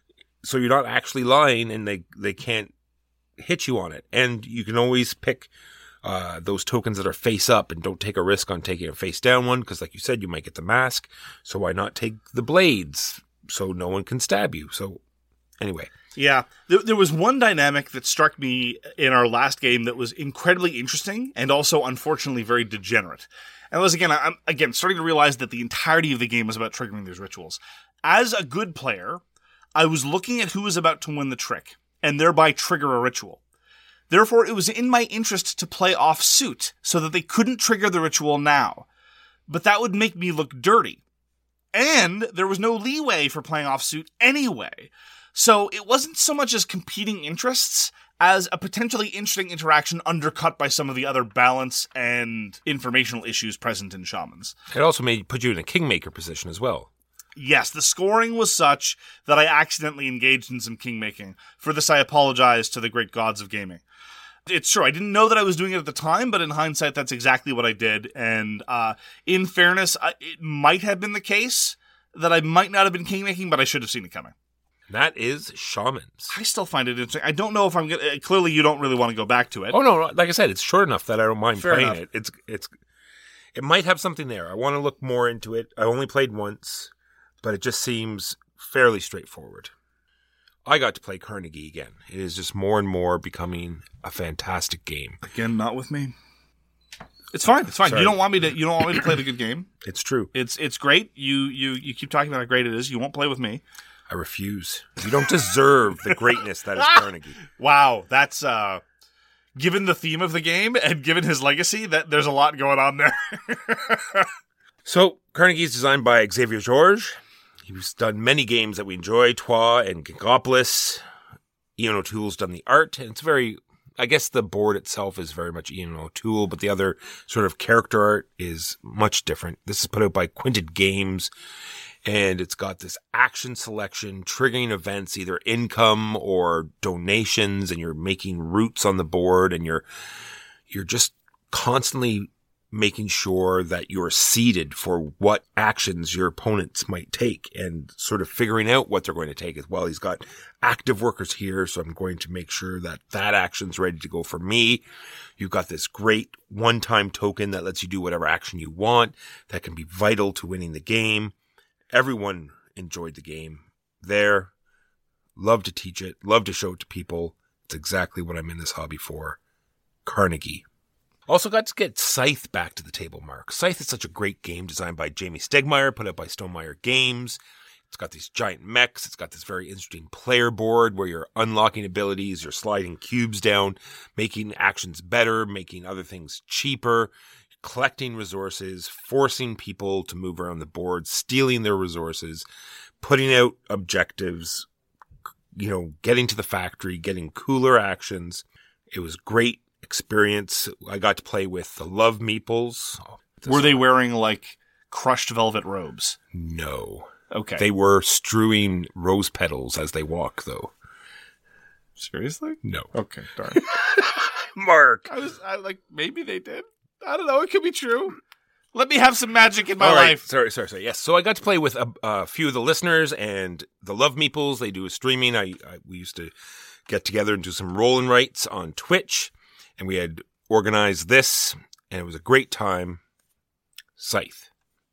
So you're not actually lying and they, they can't hit you on it. And you can always pick uh, those tokens that are face up and don't take a risk on taking a face down one. Because like you said, you might get the mask. So why not take the blades? So no one can stab you. So anyway. Yeah. There, there was one dynamic that struck me in our last game that was incredibly interesting and also unfortunately very degenerate. And it was, again, I'm again starting to realize that the entirety of the game was about triggering these rituals. As a good player, I was looking at who was about to win the trick and thereby trigger a ritual. Therefore, it was in my interest to play off suit so that they couldn't trigger the ritual now. But that would make me look dirty. And there was no leeway for playing off suit anyway. So it wasn't so much as competing interests as a potentially interesting interaction undercut by some of the other balance and informational issues present in Shamans. It also made put you in a kingmaker position as well. Yes, the scoring was such that I accidentally engaged in some kingmaking. For this, I apologize to the great gods of gaming. It's true, I didn't know that I was doing it at the time, but in hindsight, that's exactly what I did. And uh, in fairness, I, it might have been the case that I might not have been kingmaking, but I should have seen it coming. That is Shamans. I still find it interesting. I don't know if I'm going to... Clearly, you don't really want to go back to it. Oh, no, like I said, it's short enough that I don't mind Fair playing enough. it. It's it's It might have something there. I want to look more into it. I only played once, but it just seems fairly straightforward. I got to play Carnegie again. It is just more and more becoming a fantastic game. Again, not with me. It's fine. It's fine. Sorry. You don't want me to. You don't want me to play the good game. It's true. It's it's great. You you you keep talking about how great it is. You won't play with me. I refuse. You don't deserve the greatness that is Carnegie. Wow, that's uh, given the theme of the game and given his legacy, that there's a lot going on there. So Carnegie is designed by Xavier Georges. He's done many games that we enjoy, Troyes and Gigopolis. Ian O'Toole's done the art, and it's very, I guess the board itself is very much Ian O'Toole, but the other sort of character art is much different. This is put out by Quinted Games, and it's got this action selection, triggering events, either income or donations, and you're making routes on the board, and you're, you're just constantly making sure that you're seeded for what actions your opponents might take and sort of figuring out what they're going to take as well. He's got active workers here, so I'm going to make sure that that action's ready to go for me. You've got this great one-time token that lets you do whatever action you want that can be vital to winning the game. Everyone enjoyed the game there. Love to teach it. Love to show it to people. It's exactly what I'm in this hobby for. Carnegie. Also got to get Scythe back to the table, Mark. Scythe is such a great game designed by Jamie Stegmaier, put out by Stonemaier Games. It's got these giant mechs. It's got this very interesting player board where you're unlocking abilities, you're sliding cubes down, making actions better, making other things cheaper, collecting resources, forcing people to move around the board, stealing their resources, putting out objectives, you know, getting to the factory, getting cooler actions. It was great experience. I got to play with the Love Meeples. Were they wearing like crushed velvet robes? No. Okay. They were strewing rose petals as they walk, though. Seriously? No. Okay, darn. Mark. I was I, like, maybe they did. I don't know. It could be true. Let me have some magic in my All right. life. Sorry, sorry, sorry. Yes. So I got to play with a, a few of the listeners and the Love Meeples. They do a streaming. I, I we used to get together and do some roll and writes on Twitch, and we had organized this, and it was a great time. Scythe.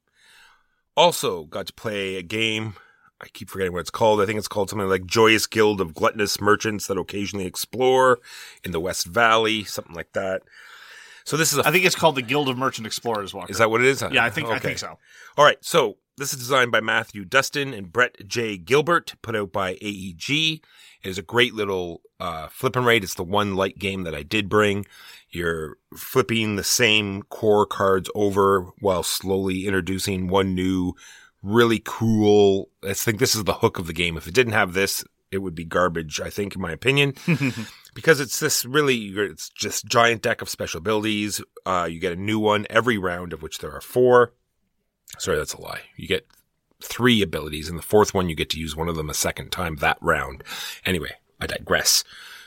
Also got to play a game. I keep forgetting what it's called. I think it's called something like Joyous Guild of Gluttonous Merchants that occasionally explore in the West Valley, something like that. So this is a... I think it's called the Guild of Merchant Explorers, Walker. Is that what it is? Yeah, I think okay. I think so. All right, so this is designed by Matthew Dustin and Brett J. Gilbert, put out by A E G. It is a great little uh, flip and rate. It's the one light game that I did bring. You're flipping the same core cards over while slowly introducing one new really cool... I think this is the hook of the game. If it didn't have this, it would be garbage, I think, in my opinion. Because it's this really, it's just giant deck of special abilities. Uh, you get a new one every round, of which there are four. Sorry, that's a lie. You get three abilities, and the fourth one, you get to use one of them a second time that round. Anyway, I digress.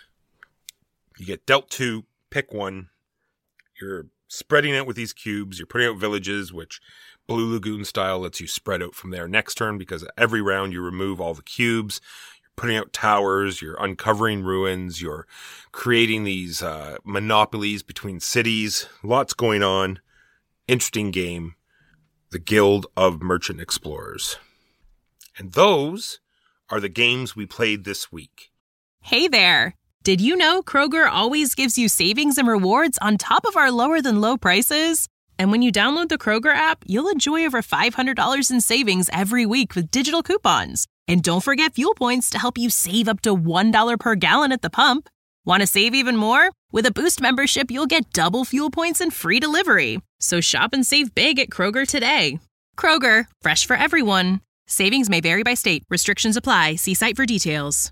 You get dealt two, pick one. You're spreading out with these cubes. You're putting out villages, which Blue Lagoon style lets you spread out from there next turn, because every round you remove all the cubes. Putting out towers, you're uncovering ruins, you're creating these uh, monopolies between cities. Lots going on. Interesting game. The Guild of Merchant Explorers. And those are the games we played this week. Hey there! Did you know Kroger always gives you savings and rewards on top of our lower-than-low prices? And when you download the Kroger app, you'll enjoy over five hundred dollars in savings every week with digital coupons. And don't forget fuel points to help you save up to one dollar per gallon at the pump. Want to save even more? With a Boost membership, you'll get double fuel points and free delivery. So shop and save big at Kroger today. Kroger, fresh for everyone. Savings may vary by state. Restrictions apply. See site for details.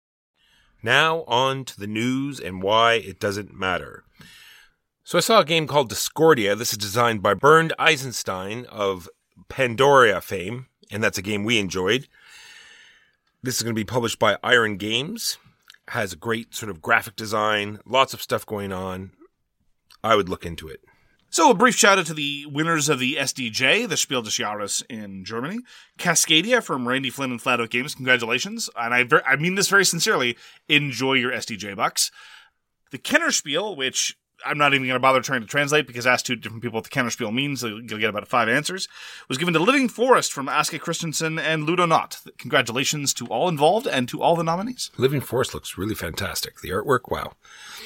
Now on to the news and why it doesn't matter. So I saw a game called Discordia. This is designed by Bernd Eisenstein of Pandora fame, and that's a game we enjoyed. This is going to be published by Iron Games. Has a great sort of graphic design, lots of stuff going on. I would look into it. So a brief shout out to the winners of the S D J, the Spiel des Jahres in Germany. Cascadia from Randy Flynn and Flat Out Games. Congratulations. And I ver- I mean this very sincerely. Enjoy your S D J bucks. The Kennerspiel, which I'm not even going to bother trying to translate because ask two different people what the Kennerspiel means, so you'll get about five answers, was given to Living Forest from Aske Christensen and Ludo Knott. Congratulations to all involved and to all the nominees. Living Forest looks really fantastic. The artwork, wow.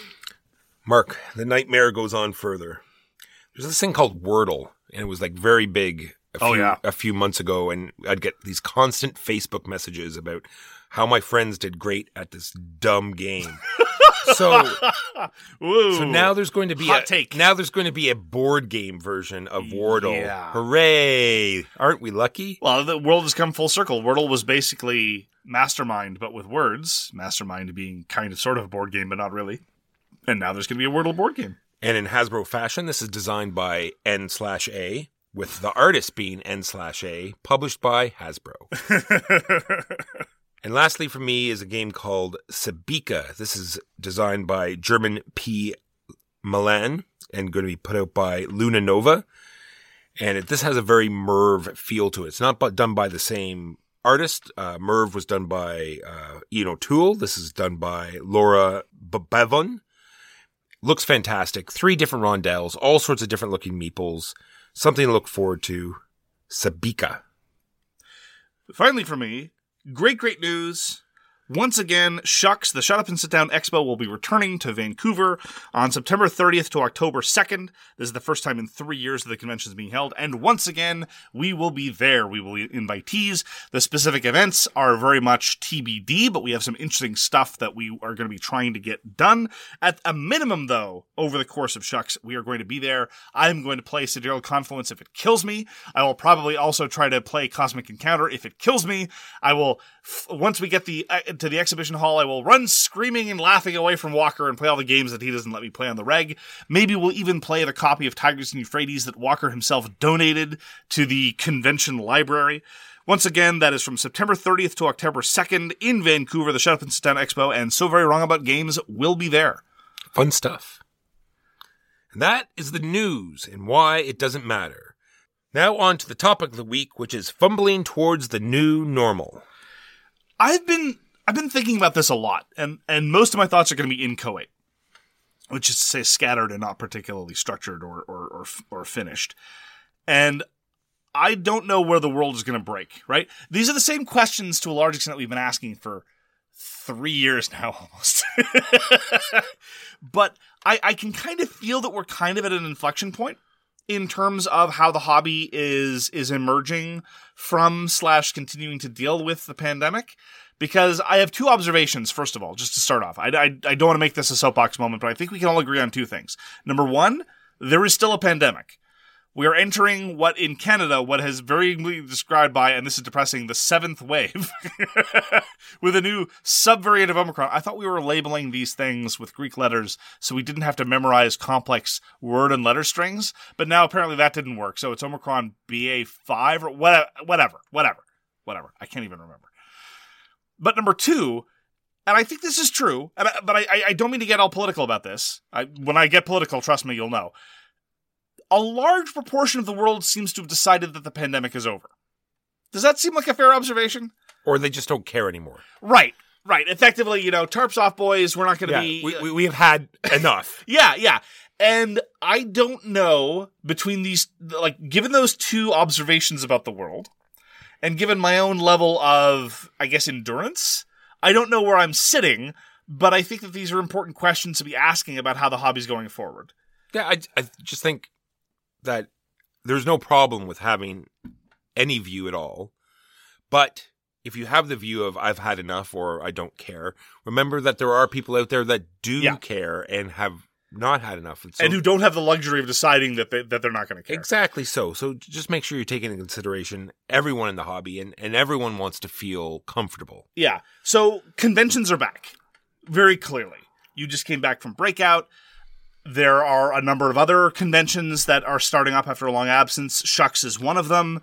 Mark, the nightmare goes on further. There's this thing called Wordle, and it was like very big a few, oh, yeah. a few months ago, and I'd get these constant Facebook messages about how my friends did great at this dumb game. So, so now there's going to be Hot a take. now there's going to be a board game version of Wordle. Yeah. Hooray! Aren't we lucky? Well, the world has come full circle. Wordle was basically Mastermind, but with words. Mastermind being kind of sort of a board game, but not really. And now there's going to be a Wordle board game. And in Hasbro fashion, this is designed by N slash A, with the artist being N slash A, published by Hasbro. And lastly for me is a game called Sabika. This is designed by German P. Milan and going to be put out by Luna Nova. And it, this has a very Merv feel to it. It's not done by the same artist. Uh, Merv was done by uh, Ian O'Toole. This is done by Laura Bevon. Looks fantastic. Three different rondelles, all sorts of different looking meeples. Something to look forward to. Sabika. Finally for me, great, great news. Once again, Shucks, the Shut Up and Sit Down Expo, will be returning to Vancouver on September thirtieth to October second. This is the first time in three years that the convention is being held. And once again, we will be there. We will be invitees. The specific events are very much T B D, but we have some interesting stuff that we are going to be trying to get done. At a minimum, though, over the course of Shucks, we are going to be there. I'm going to play Sidereal Confluence if it kills me. I will probably also try to play Cosmic Encounter if it kills me. I will, f- once we get the... Uh, to the exhibition hall, I will run screaming and laughing away from Walker and play all the games that he doesn't let me play on the reg. Maybe we'll even play the copy of Tigris and Euphrates that Walker himself donated to the convention library. Once again, that is from September thirtieth to October second in Vancouver, the Shut Up and Sit Down Expo, and So Very Wrong About Games will be there. Fun stuff. And that is the news and why it doesn't matter. Now on to the topic of the week, which is fumbling towards the new normal. I've been I've been thinking about this a lot, and, and most of my thoughts are going to be inchoate, which is to say scattered and not particularly structured or or or, or finished. And I don't know where the world is going to break, right? These are the same questions to a large extent we've been asking for three years now almost. But I, I can kind of feel that we're kind of at an inflection point in terms of how the hobby is is emerging from slash continuing to deal with the pandemic. Because I have two observations, first of all, just to start off. I, I, I don't want to make this a soapbox moment, but I think we can all agree on two things. Number one, there is still a pandemic. We are entering what in Canada, what has very described by, and this is depressing, the seventh wave with a new subvariant of Omicron. I thought we were labeling these things with Greek letters so we didn't have to memorize complex word and letter strings, but now apparently that didn't work. So it's Omicron B A five or whatever, whatever, whatever, whatever. I can't even remember. But number two, and I think this is true, and I, but I, I don't mean to get all political about this. I, when I get political, trust me, you'll know. A large proportion of the world seems to have decided that the pandemic is over. Does that seem like a fair observation? Or they just don't care anymore. Right, right. Effectively, you know, tarps off, boys. We're not going to Yeah, be... we, we, we have had enough. Yeah, yeah. And I don't know between these, like, given those two observations about the world, and given my own level of, I guess, endurance, I don't know where I'm sitting, but I think that these are important questions to be asking about how the hobby's going forward. Yeah, I, I just think that there's no problem with having any view at all. But if you have the view of I've had enough or I don't care, remember that there are people out there that do Yeah. care and have not had enough. And, so, And who don't have the luxury of deciding that, they, that they're not going to care. Exactly so. So just make sure you're taking into consideration everyone in the hobby, and, and everyone wants to feel comfortable. Yeah. So conventions are back. Very clearly. You just came back from Breakout. There are a number of other conventions that are starting up after a long absence. Shucks is one of them.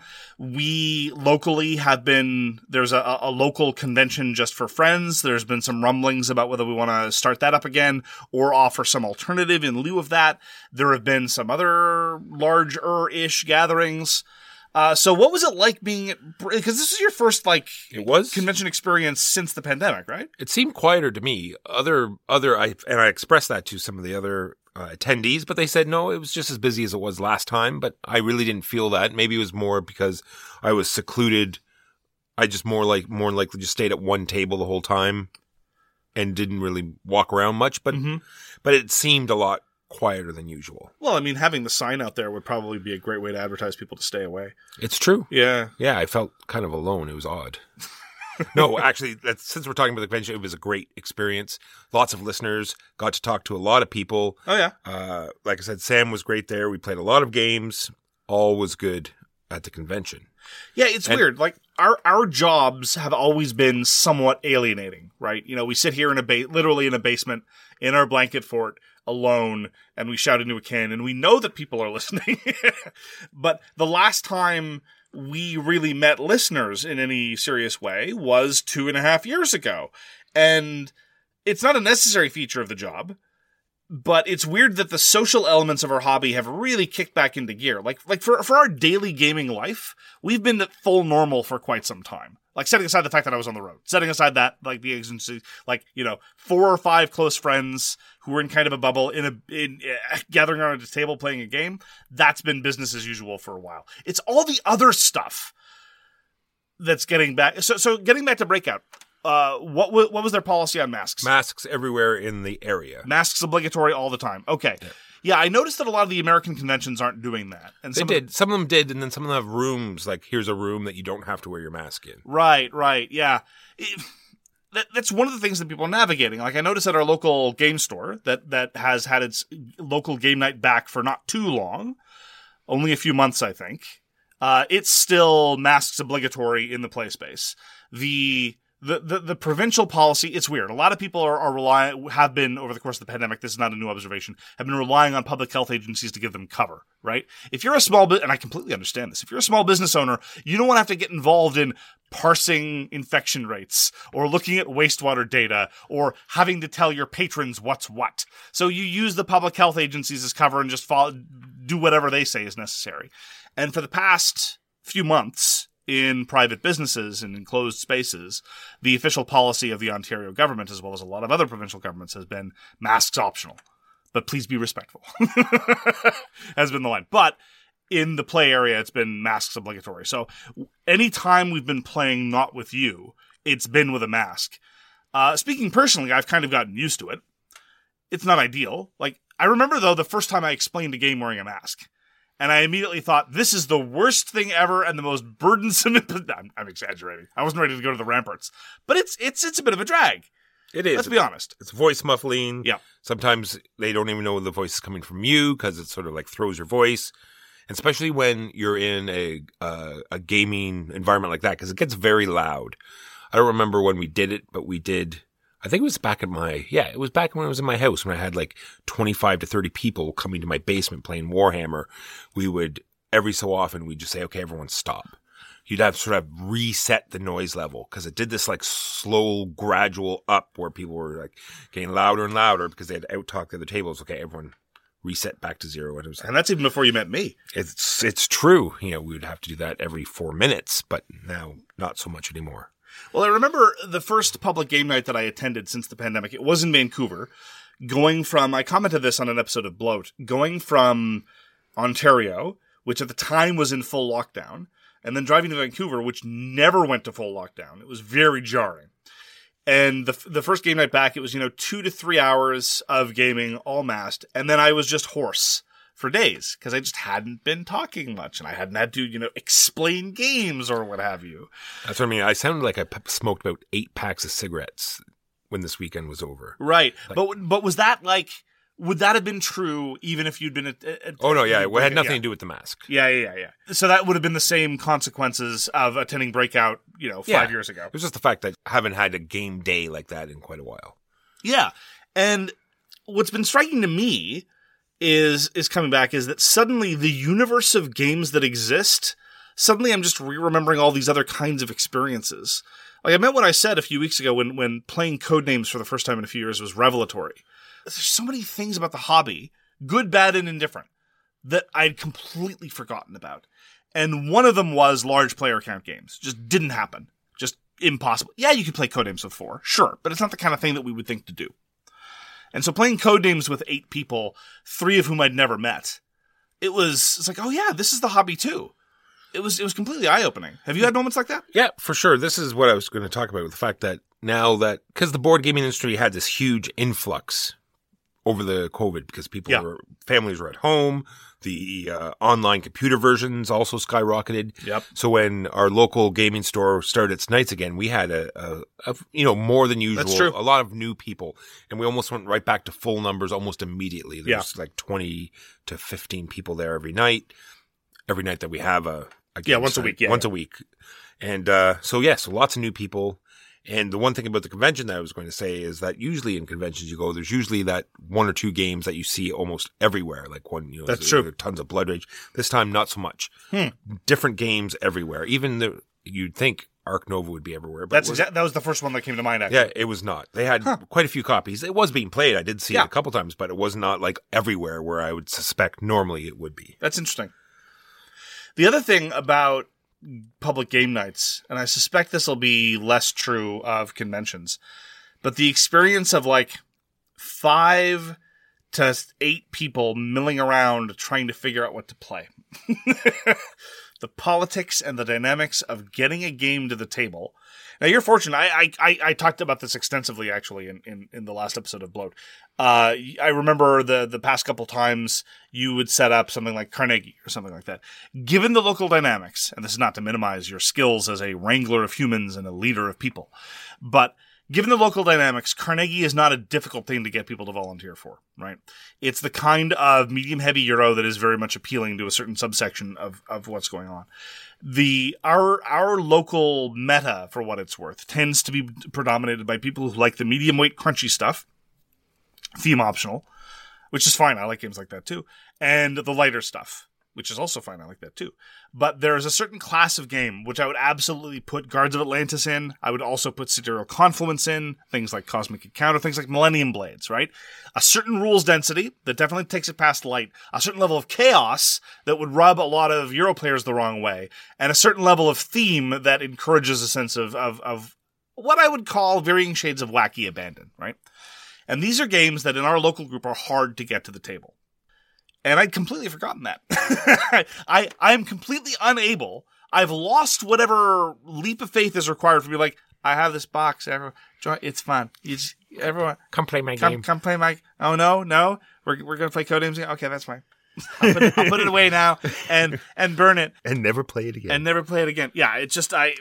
We locally have been, there's a, a local convention just for friends. There's been some rumblings about whether we want to start that up again or offer some alternative in lieu of that. There have been some other larger-ish gatherings. Uh, so what was it like being at, because this is your first, like, It was convention experience since the pandemic, right? It seemed quieter to me. Other, other, I and I expressed that to some of the other uh, attendees, but they said no, it was just as busy as it was last time. But I really didn't feel that. Maybe it was more because I was secluded. I just more like more likely just stayed at one table the whole time and didn't really walk around much. But Mm-hmm. but it seemed a lot quieter than usual. Well, I mean, having the sign out there would probably be a great way to advertise people to stay away. It's true. Yeah. Yeah, I felt kind of alone. It was odd. No, actually, that's, since we're talking about the convention, it was a great experience. Lots of listeners, got to talk to a lot of people. Oh, yeah. Uh, like I said, Sam was great there. We played a lot of games. All was good at the convention. Yeah, it's And- weird. Like, our our jobs have always been somewhat alienating, right? You know, we sit here in a ba- literally in a basement in our blanket fort alone, and we shout into a can, and we know that people are listening. But the last time we really met listeners in any serious way was two and a half years ago. And it's not a necessary feature of the job, but it's weird that the social elements of our hobby have really kicked back into gear. Like, like for, for our daily gaming life, we've been at full normal for quite some time. Like, setting aside the fact that I was on the road, setting aside that, like, the agency, like, you know, four or five close friends who were in kind of a bubble in a, in, uh, gathering around a table playing a game. That's been business as usual for a while. It's all the other stuff that's getting back. So, so getting back to Breakout, uh, what w- what was their policy on masks? Masks everywhere in the area. Masks obligatory all the time. Okay. Yeah. Yeah, I noticed that a lot of the American conventions aren't doing that. And They some did. Of, Some of them did, and then some of them have rooms, like here's a room that you don't have to wear your mask in. right, right, yeah. It, that, that's one of the things that people are navigating. Like, I noticed at our local game store that, that has had its local game night back for not too long, only a few months, I think. Uh, it's still masks obligatory in the play space. The The, the the provincial policy, it's weird. A lot of people are, are relying, have been over the course of the pandemic, this is not a new observation, have been relying on public health agencies to give them cover, right? If you're a small bit, and I completely understand this, if you're a small business owner, you don't want to have to get involved in parsing infection rates or looking at wastewater data or having to tell your patrons what's what. So you use the public health agencies as cover and just follow, do whatever they say is necessary. And for the past few months, in private businesses and enclosed spaces, the official policy of the Ontario government, as well as a lot of other provincial governments, has been masks optional. But please be respectful, has been the line. But in the play area, it's been masks obligatory. So anytime we've been playing not with you, it's been with a mask. Uh, speaking personally, I've kind of gotten used to it. It's not ideal. Like, I remember, though, the first time I explained a game wearing a mask. And I immediately thought, this is the worst thing ever and the most burdensome. I'm, I'm exaggerating. I wasn't ready to go to the ramparts. But it's it's it's a bit of a drag. It is. Let's be honest. It's voice muffling. Yeah. Sometimes they don't even know the voice is coming from you because it sort of like throws your voice. And especially when you're in a uh, a gaming environment like that, because it gets very loud. I don't remember when we did it, but we did. I think it was back at my, yeah, it was back when I was in my house when I had like twenty-five to thirty people coming to my basement playing Warhammer. We would, every so often, we'd just say, okay, everyone stop. You'd have sort of reset the noise level because it did this like slow, gradual up where people were like getting louder and louder because they had to out-talk the other tables. Okay, everyone reset back to zero. And, it was, and that's even before you met me. It's, it's true. You know, we would have to do that every four minutes, but now not so much anymore. Well, I remember the first public game night that I attended since the pandemic. It was in Vancouver. Going from, I commented this on an episode of Bloat, going from Ontario, which at the time was in full lockdown, and then driving to Vancouver, which never went to full lockdown. It was very jarring. And the the first game night back, it was, you know, two to three hours of gaming, all masked, and then I was just hoarse for days because I just hadn't been talking much and I hadn't had to, you know, explain games or what have you. That's what I mean. I sounded like I p- smoked about eight packs of cigarettes when this weekend was over. Right. Like, but but was that like, would that have been true even if you'd been at, at oh no, yeah, it had nothing yeah. to do with the mask. Yeah, yeah, yeah, yeah. So that would have been the same consequences of attending Breakout, you know, five yeah. years ago. It was just the fact that I haven't had a game day like that in quite a while. Yeah. And what's been striking to me is is coming back is that suddenly the universe of games that exist, suddenly I'm just re-remembering all these other kinds of experiences. Like I meant what I said a few weeks ago when, when playing Codenames for the first time in a few years was revelatory. There's so many things about the hobby, good, bad, and indifferent, that I'd completely forgotten about. And one of them was large player count games. Just didn't happen. Just impossible. Yeah, you could play Codenames with four, sure, but it's not the kind of thing that we would think to do. And so playing Codenames with eight people, three of whom I'd never met, it was it's like, oh yeah, this is the hobby too. It was it was completely eye-opening. Have you had moments like that? Yeah, for sure. This is what I was going to talk about with the fact that now that, because the board gaming industry had this huge influx over the COVID because people yeah. were, families were at home. The uh, online computer versions also skyrocketed. Yep. So when our local gaming store started its nights again, we had a, a, a you know, more than usual, That's true. a lot of new people. And we almost went right back to full numbers almost immediately. There's Yeah. like twenty to fifteen people there every night. Every night that we have a, a game Yeah, once a site. week, yeah, Once yeah. a week. And uh, so, yeah, so lots of new people. And the one thing about the convention that I was going to say is that usually in conventions you go, there's usually that one or two games that you see almost everywhere. Like one, you know, That's there's, true. there are tons of Blood Rage. This time, not so much. Hmm. Different games everywhere. Even the, you'd think Arc Nova would be everywhere. But That's it was, exa- that was the first one that came to mind, actually. yeah, it was not. They had Huh. quite a few copies. It was being played. I did see Yeah. it a couple times, but it was not like everywhere where I would suspect normally it would be. That's interesting. The other thing about public game nights, and I suspect this will be less true of conventions, but the experience of like five to eight people milling around trying to figure out what to play. The politics and the dynamics of getting a game to the table. Now, you're fortunate. I I, I talked about this extensively, actually, in, in, in the last episode of Bloat. Uh, I remember the, the past couple times you would set up something like Carnegie or something like that. Given the local dynamics, and this is not to minimize your skills as a wrangler of humans and a leader of people, but given the local dynamics, Carnegie is not a difficult thing to get people to volunteer for, right? It's the kind of medium-heavy Euro that is very much appealing to a certain subsection of, of what's going on. The our our local meta, for what it's worth, tends to be predominated by people who like the medium-weight crunchy stuff, theme optional, which is fine. I like games like that too. And the lighter stuff, which is also fine. I like that too. But there's a certain class of game, which I would absolutely put Guards of Atlantis in. I would also put Sidereal Confluence in, things like Cosmic Encounter, things like Millennium Blades, right? A certain rules density that definitely takes it past light, a certain level of chaos that would rub a lot of Euro players the wrong way, and a certain level of theme that encourages a sense of, of, of what I would call varying shades of wacky abandon, right? And these are games that in our local group are hard to get to the table. And I'd completely forgotten that. I I am completely unable. I've lost whatever leap of faith is required for me. Like, I have this box. Everyone, it's fun. You just, everyone, Come play my come, game. come play my. Oh no, no, we're we're gonna play Codenames again. Okay, that's fine. I'll put, it, I'll put it away now and and burn it And never play it again. and never play it again. Yeah, it's just I.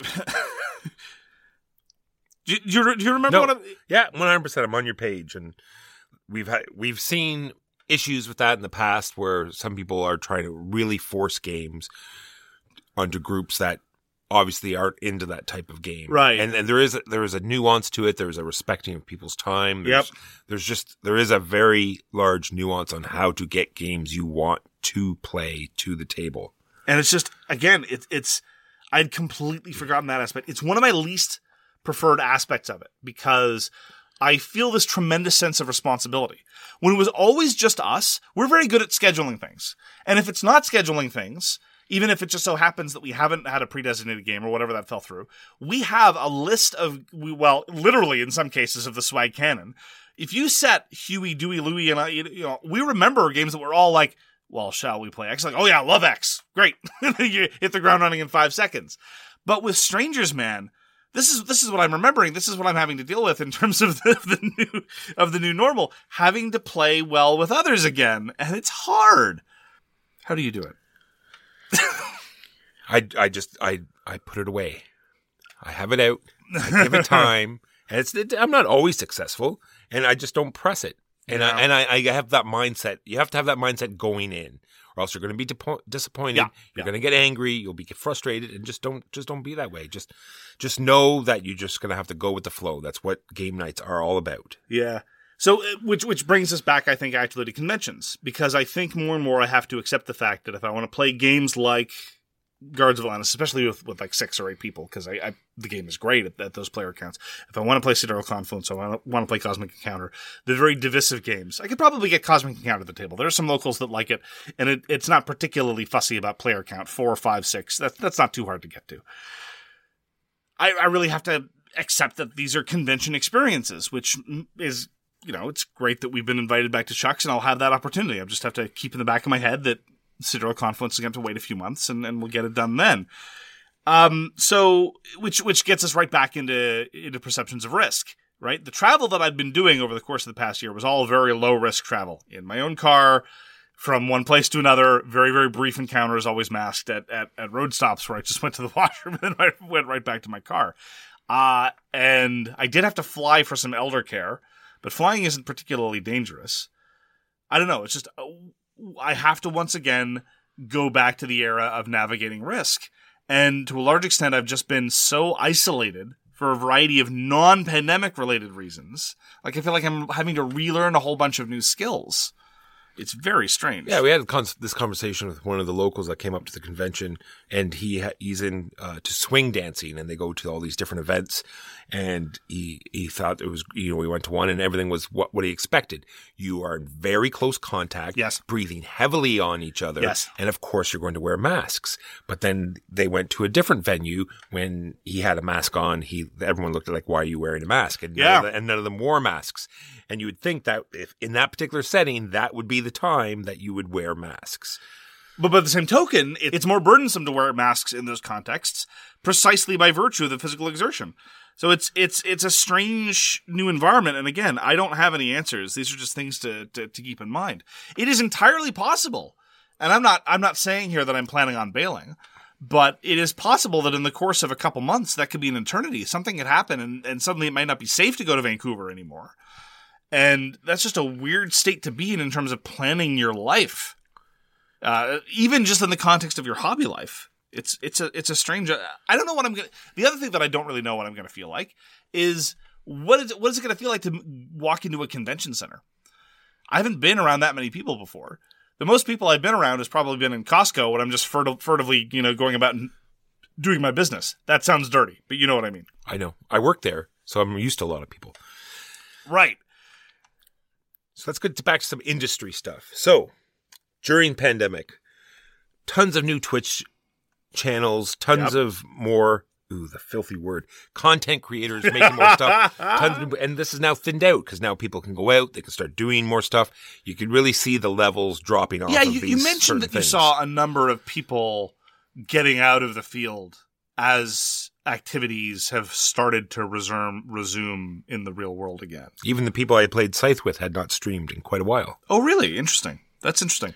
do, you, do you do you remember No. what? I, Yeah, one hundred percent. I'm on your page, and we've had we've seen issues with that in the past, where some people are trying to really force games onto groups that obviously aren't into that type of game, Right. And and there is there is a nuance to it. There's a respecting of people's time. There's, Yep. There's just there is a very large nuance on how to get games you want to play to the table. And it's just, again, it, it's, I'd completely forgotten that aspect. It's one of my least preferred aspects of it because I feel this tremendous sense of responsibility. When it was always just us, we're very good at scheduling things. And if it's not scheduling things, even if it just so happens that we haven't had a pre-designated game or whatever that fell through, we have a list of, well, literally in some cases of the swag canon. If you set Huey, Dewey, Louie, and I, you know, we remember games that were all like, well, shall we play X? Like, oh yeah, love X. Great. You hit the ground running in five seconds. But with Strangers, man, this is this is what I'm remembering. This is what I'm having to deal with in terms of the, the new of the new normal, having to play well with others again, and it's hard. How do you do it? I, I just I I put it away. I have it out. I give it time, and it's it, I'm not always successful, and I just don't press it. And Yeah. I and I, I have that mindset. You have to have that mindset going in, or else you're going to be depo- disappointed. Yeah. You're Yeah. going to get angry. You'll be frustrated, and just don't just don't be that way. Just just know that you're just going to have to go with the flow. That's what game nights are all about. Yeah. So, uh, which which brings us back, I think, actually to conventions, because I think more and more I have to accept the fact that if I want to play games like Guards of Atlantis, especially with, with like six or eight people, because I, I the game is great at, at those player counts. If I want to play Sidereal Confluence, I want to, want to play Cosmic Encounter, the very divisive games, I could probably get Cosmic Encounter at the table. There are some locals that like it, and it, it's not particularly fussy about player count, four, five, six. That's that's not too hard to get to. I, I really have to accept that these are convention experiences, which is, you know, it's great that we've been invited back to Chuck's, and I'll have that opportunity. I just have to keep in the back of my head that Sidereal Confluence is going to have to wait a few months, and, and we'll get it done then. Um, so, which which gets us right back into into perceptions of risk, right? The travel that I'd been doing over the course of the past year was all very low risk travel in my own car, from one place to another. Very very brief encounters, always masked at at, at road stops where I just went to the washroom and then I went right back to my car. Uh, and I did have to fly for some elder care, but flying isn't particularly dangerous. I don't know. It's just, I have to once again go back to the era of navigating risk. And to a large extent, I've just been so isolated for a variety of non-pandemic related reasons. Like, I feel like I'm having to relearn a whole bunch of new skills. It's very strange. Yeah, we had con- this conversation with one of the locals that came up to the convention, and he ha- he's in uh, to swing dancing, and they go to all these different events, and he he thought it was, you know, we went to one and everything was what, what he expected. You are in very close contact, Yes. breathing heavily on each other, Yes. and of course you're going to wear masks. But then they went to a different venue when he had a mask on. He everyone looked at like, why are you wearing a mask? And Yeah. none of the, and none of them wore masks. And you would think that if in that particular setting, that would be the time that you would wear masks. But by the same token, it- it's more burdensome to wear masks in those contexts, precisely by virtue of the physical exertion. So it's it's it's a strange new environment, and again, I don't have any answers. These are just things to, to to keep in mind. It is entirely possible, and I'm not I'm not saying here that I'm planning on bailing, But it is possible that in the course of a couple months, that could be an eternity. Something could happen, and, and suddenly it might not be safe to go to Vancouver anymore. And that's just a weird state to be in in terms of planning your life. Uh, even just in the context of your hobby life. It's it's a it's a strange... Uh, I don't know what I'm going to... The other thing that I don't really know what I'm going to feel like is what is, what is it going to feel like to walk into a convention center? I haven't been around that many people before. The most people I've been around has probably been in Costco when I'm just furtive, furtively, you know, going about and doing my business. That sounds dirty, but you know what I mean. I know. I work there, so I'm used to a lot of people. Right. So let's get back to some industry stuff. So, during pandemic, tons of new Twitch channels, tons Yep. of more, ooh, the filthy word, content creators making more stuff. Tons of, and this is now thinned out because now people can go out, they can start doing more stuff. You can really see the levels dropping off. Yeah, of you, these you mentioned certain that things. you saw a number of people getting out of the field as activities have started to resume resume in the real world again. Even the people I played Scythe with had not streamed in quite a while. Oh, really? Interesting. That's interesting.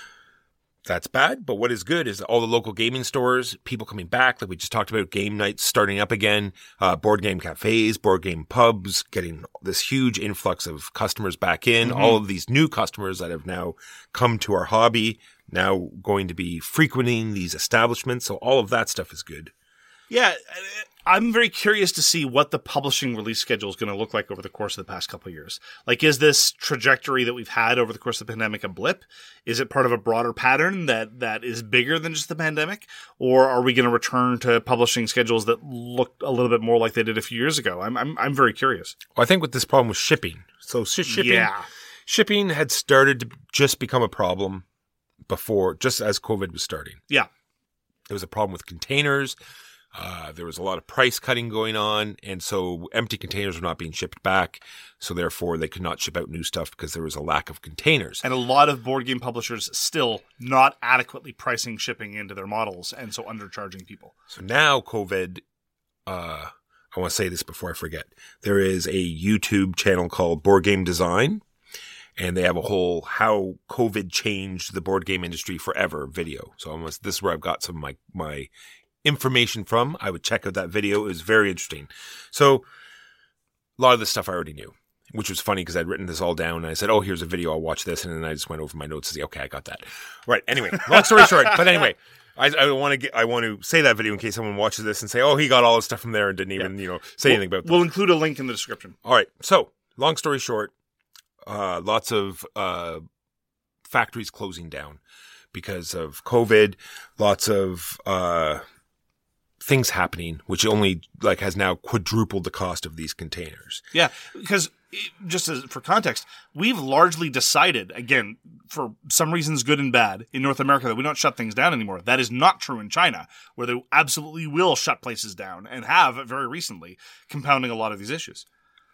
That's bad, but what is good is all the local gaming stores, people coming back, like we just talked about, game nights starting up again, uh, board game cafes, board game pubs, getting this huge influx of customers back in, Mhm. all of these new customers that have now come to our hobby, now going to be frequenting these establishments, so all of that stuff is good. Yeah, I'm very curious to see what the publishing release schedule is going to look like over the course of the past couple of years. Like, is this trajectory that we've had over the course of the pandemic a blip? Is it part of a broader pattern that, that is bigger than just the pandemic? Or are we going to return to publishing schedules that look a little bit more like they did a few years ago? I'm I'm, I'm very curious. Well, I think with this problem was shipping. So sh- shipping, Yeah. shipping had started to just become a problem before, just as COVID was starting. Yeah. There was a problem with containers. Uh, there was a lot of price cutting going on, and so empty containers were not being shipped back. So therefore, they could not ship out new stuff because there was a lack of containers. And a lot of board game publishers still not adequately pricing shipping into their models, and so undercharging people. So now COVID, uh, I want to say this before I forget. There is a YouTube channel called Board Game Design, and they have a whole how COVID changed the board game industry forever video. So almost this is where I've got some of my, my information from. I would check out that video. It was very interesting. So a lot of this stuff I already knew, which was funny because I'd written this all down and I said, oh, here's a video. I'll watch this. And then I just went over my notes to see, okay, I got that. Right. Anyway, long story short, but anyway, I, I want to get, I want to say that video in case someone watches this and say, oh, he got all his stuff from there and didn't even, yeah. you know, say we'll, anything about that. We'll include a link in the description. All right. So long story short, uh, lots of, uh, factories closing down because of COVID, lots of, uh, things happening, which only like has now quadrupled the cost of these containers. Yeah, because just as for context, we've largely decided, again, for some reasons good and bad, in North America that we don't shut things down anymore. That is not true in China, where they absolutely will shut places down and have very recently, compounding a lot of these issues.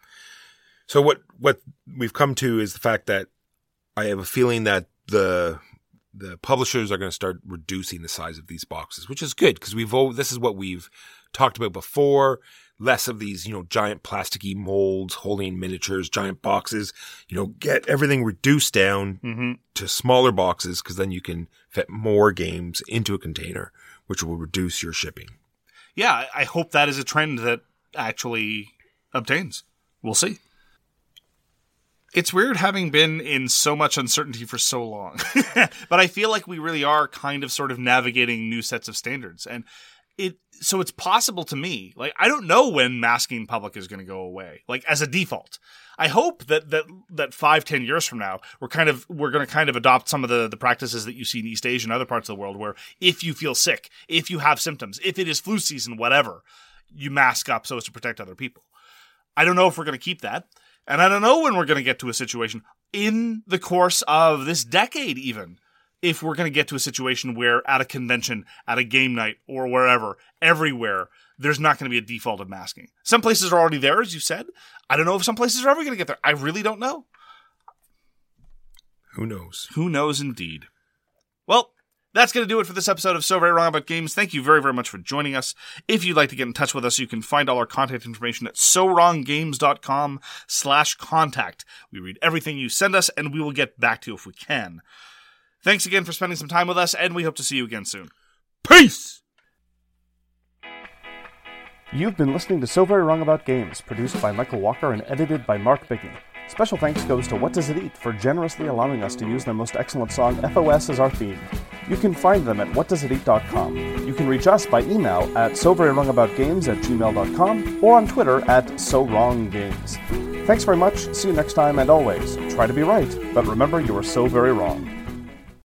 So what what we've come to is the fact that I have a feeling that the the publishers are going to start reducing the size of these boxes, which is good because we've this is what we've talked about before. Less of these, you know, giant plasticky molds holding miniatures, giant boxes. You know, get everything reduced down mm-hmm. to smaller boxes because then you can fit more games into a container, which will reduce your shipping. Yeah, I hope that is a trend that actually obtains. We'll see. It's weird having been in so much uncertainty for so long, but I feel like we really are kind of sort of navigating new sets of standards. And it, so it's possible to me, like, I don't know when masking public is going to go away, like as a default. I hope that, that, that five, ten years from now, we're kind of, we're going to kind of adopt some of the, the practices that you see in East Asia and other parts of the world where if you feel sick, if you have symptoms, if it is flu season, whatever, you mask up so as to protect other people. I don't know if we're going to keep that. And I don't know when we're going to get to a situation in the course of this decade, even if we're going to get to a situation where at a convention, at a game night, or wherever, everywhere, there's not going to be a default of masking. Some places are already there, as you said. I don't know if some places are ever going to get there. I really don't know. Who knows? Who knows indeed. Well, that's going to do it for this episode of So Very Wrong About Games. Thank you very, very much for joining us. If you'd like to get in touch with us, you can find all our contact information at sowronggames.com slash contact. We read everything you send us, and we will get back to you if we can. Thanks again for spending some time with us, and we hope to see you again soon. Peace! You've been listening to So Very Wrong About Games, produced by Michael Walker and edited by Mark Bigney. Special thanks goes to What Does It Eat for generously allowing us to use their most excellent song, F O S, as our theme. You can find them at what does it eat dot com. You can reach us by email at so very wrong about games at gmail dot com or on Twitter at so wrong games. Thanks very much, see you next time, and always, try to be right, but remember you are so very wrong.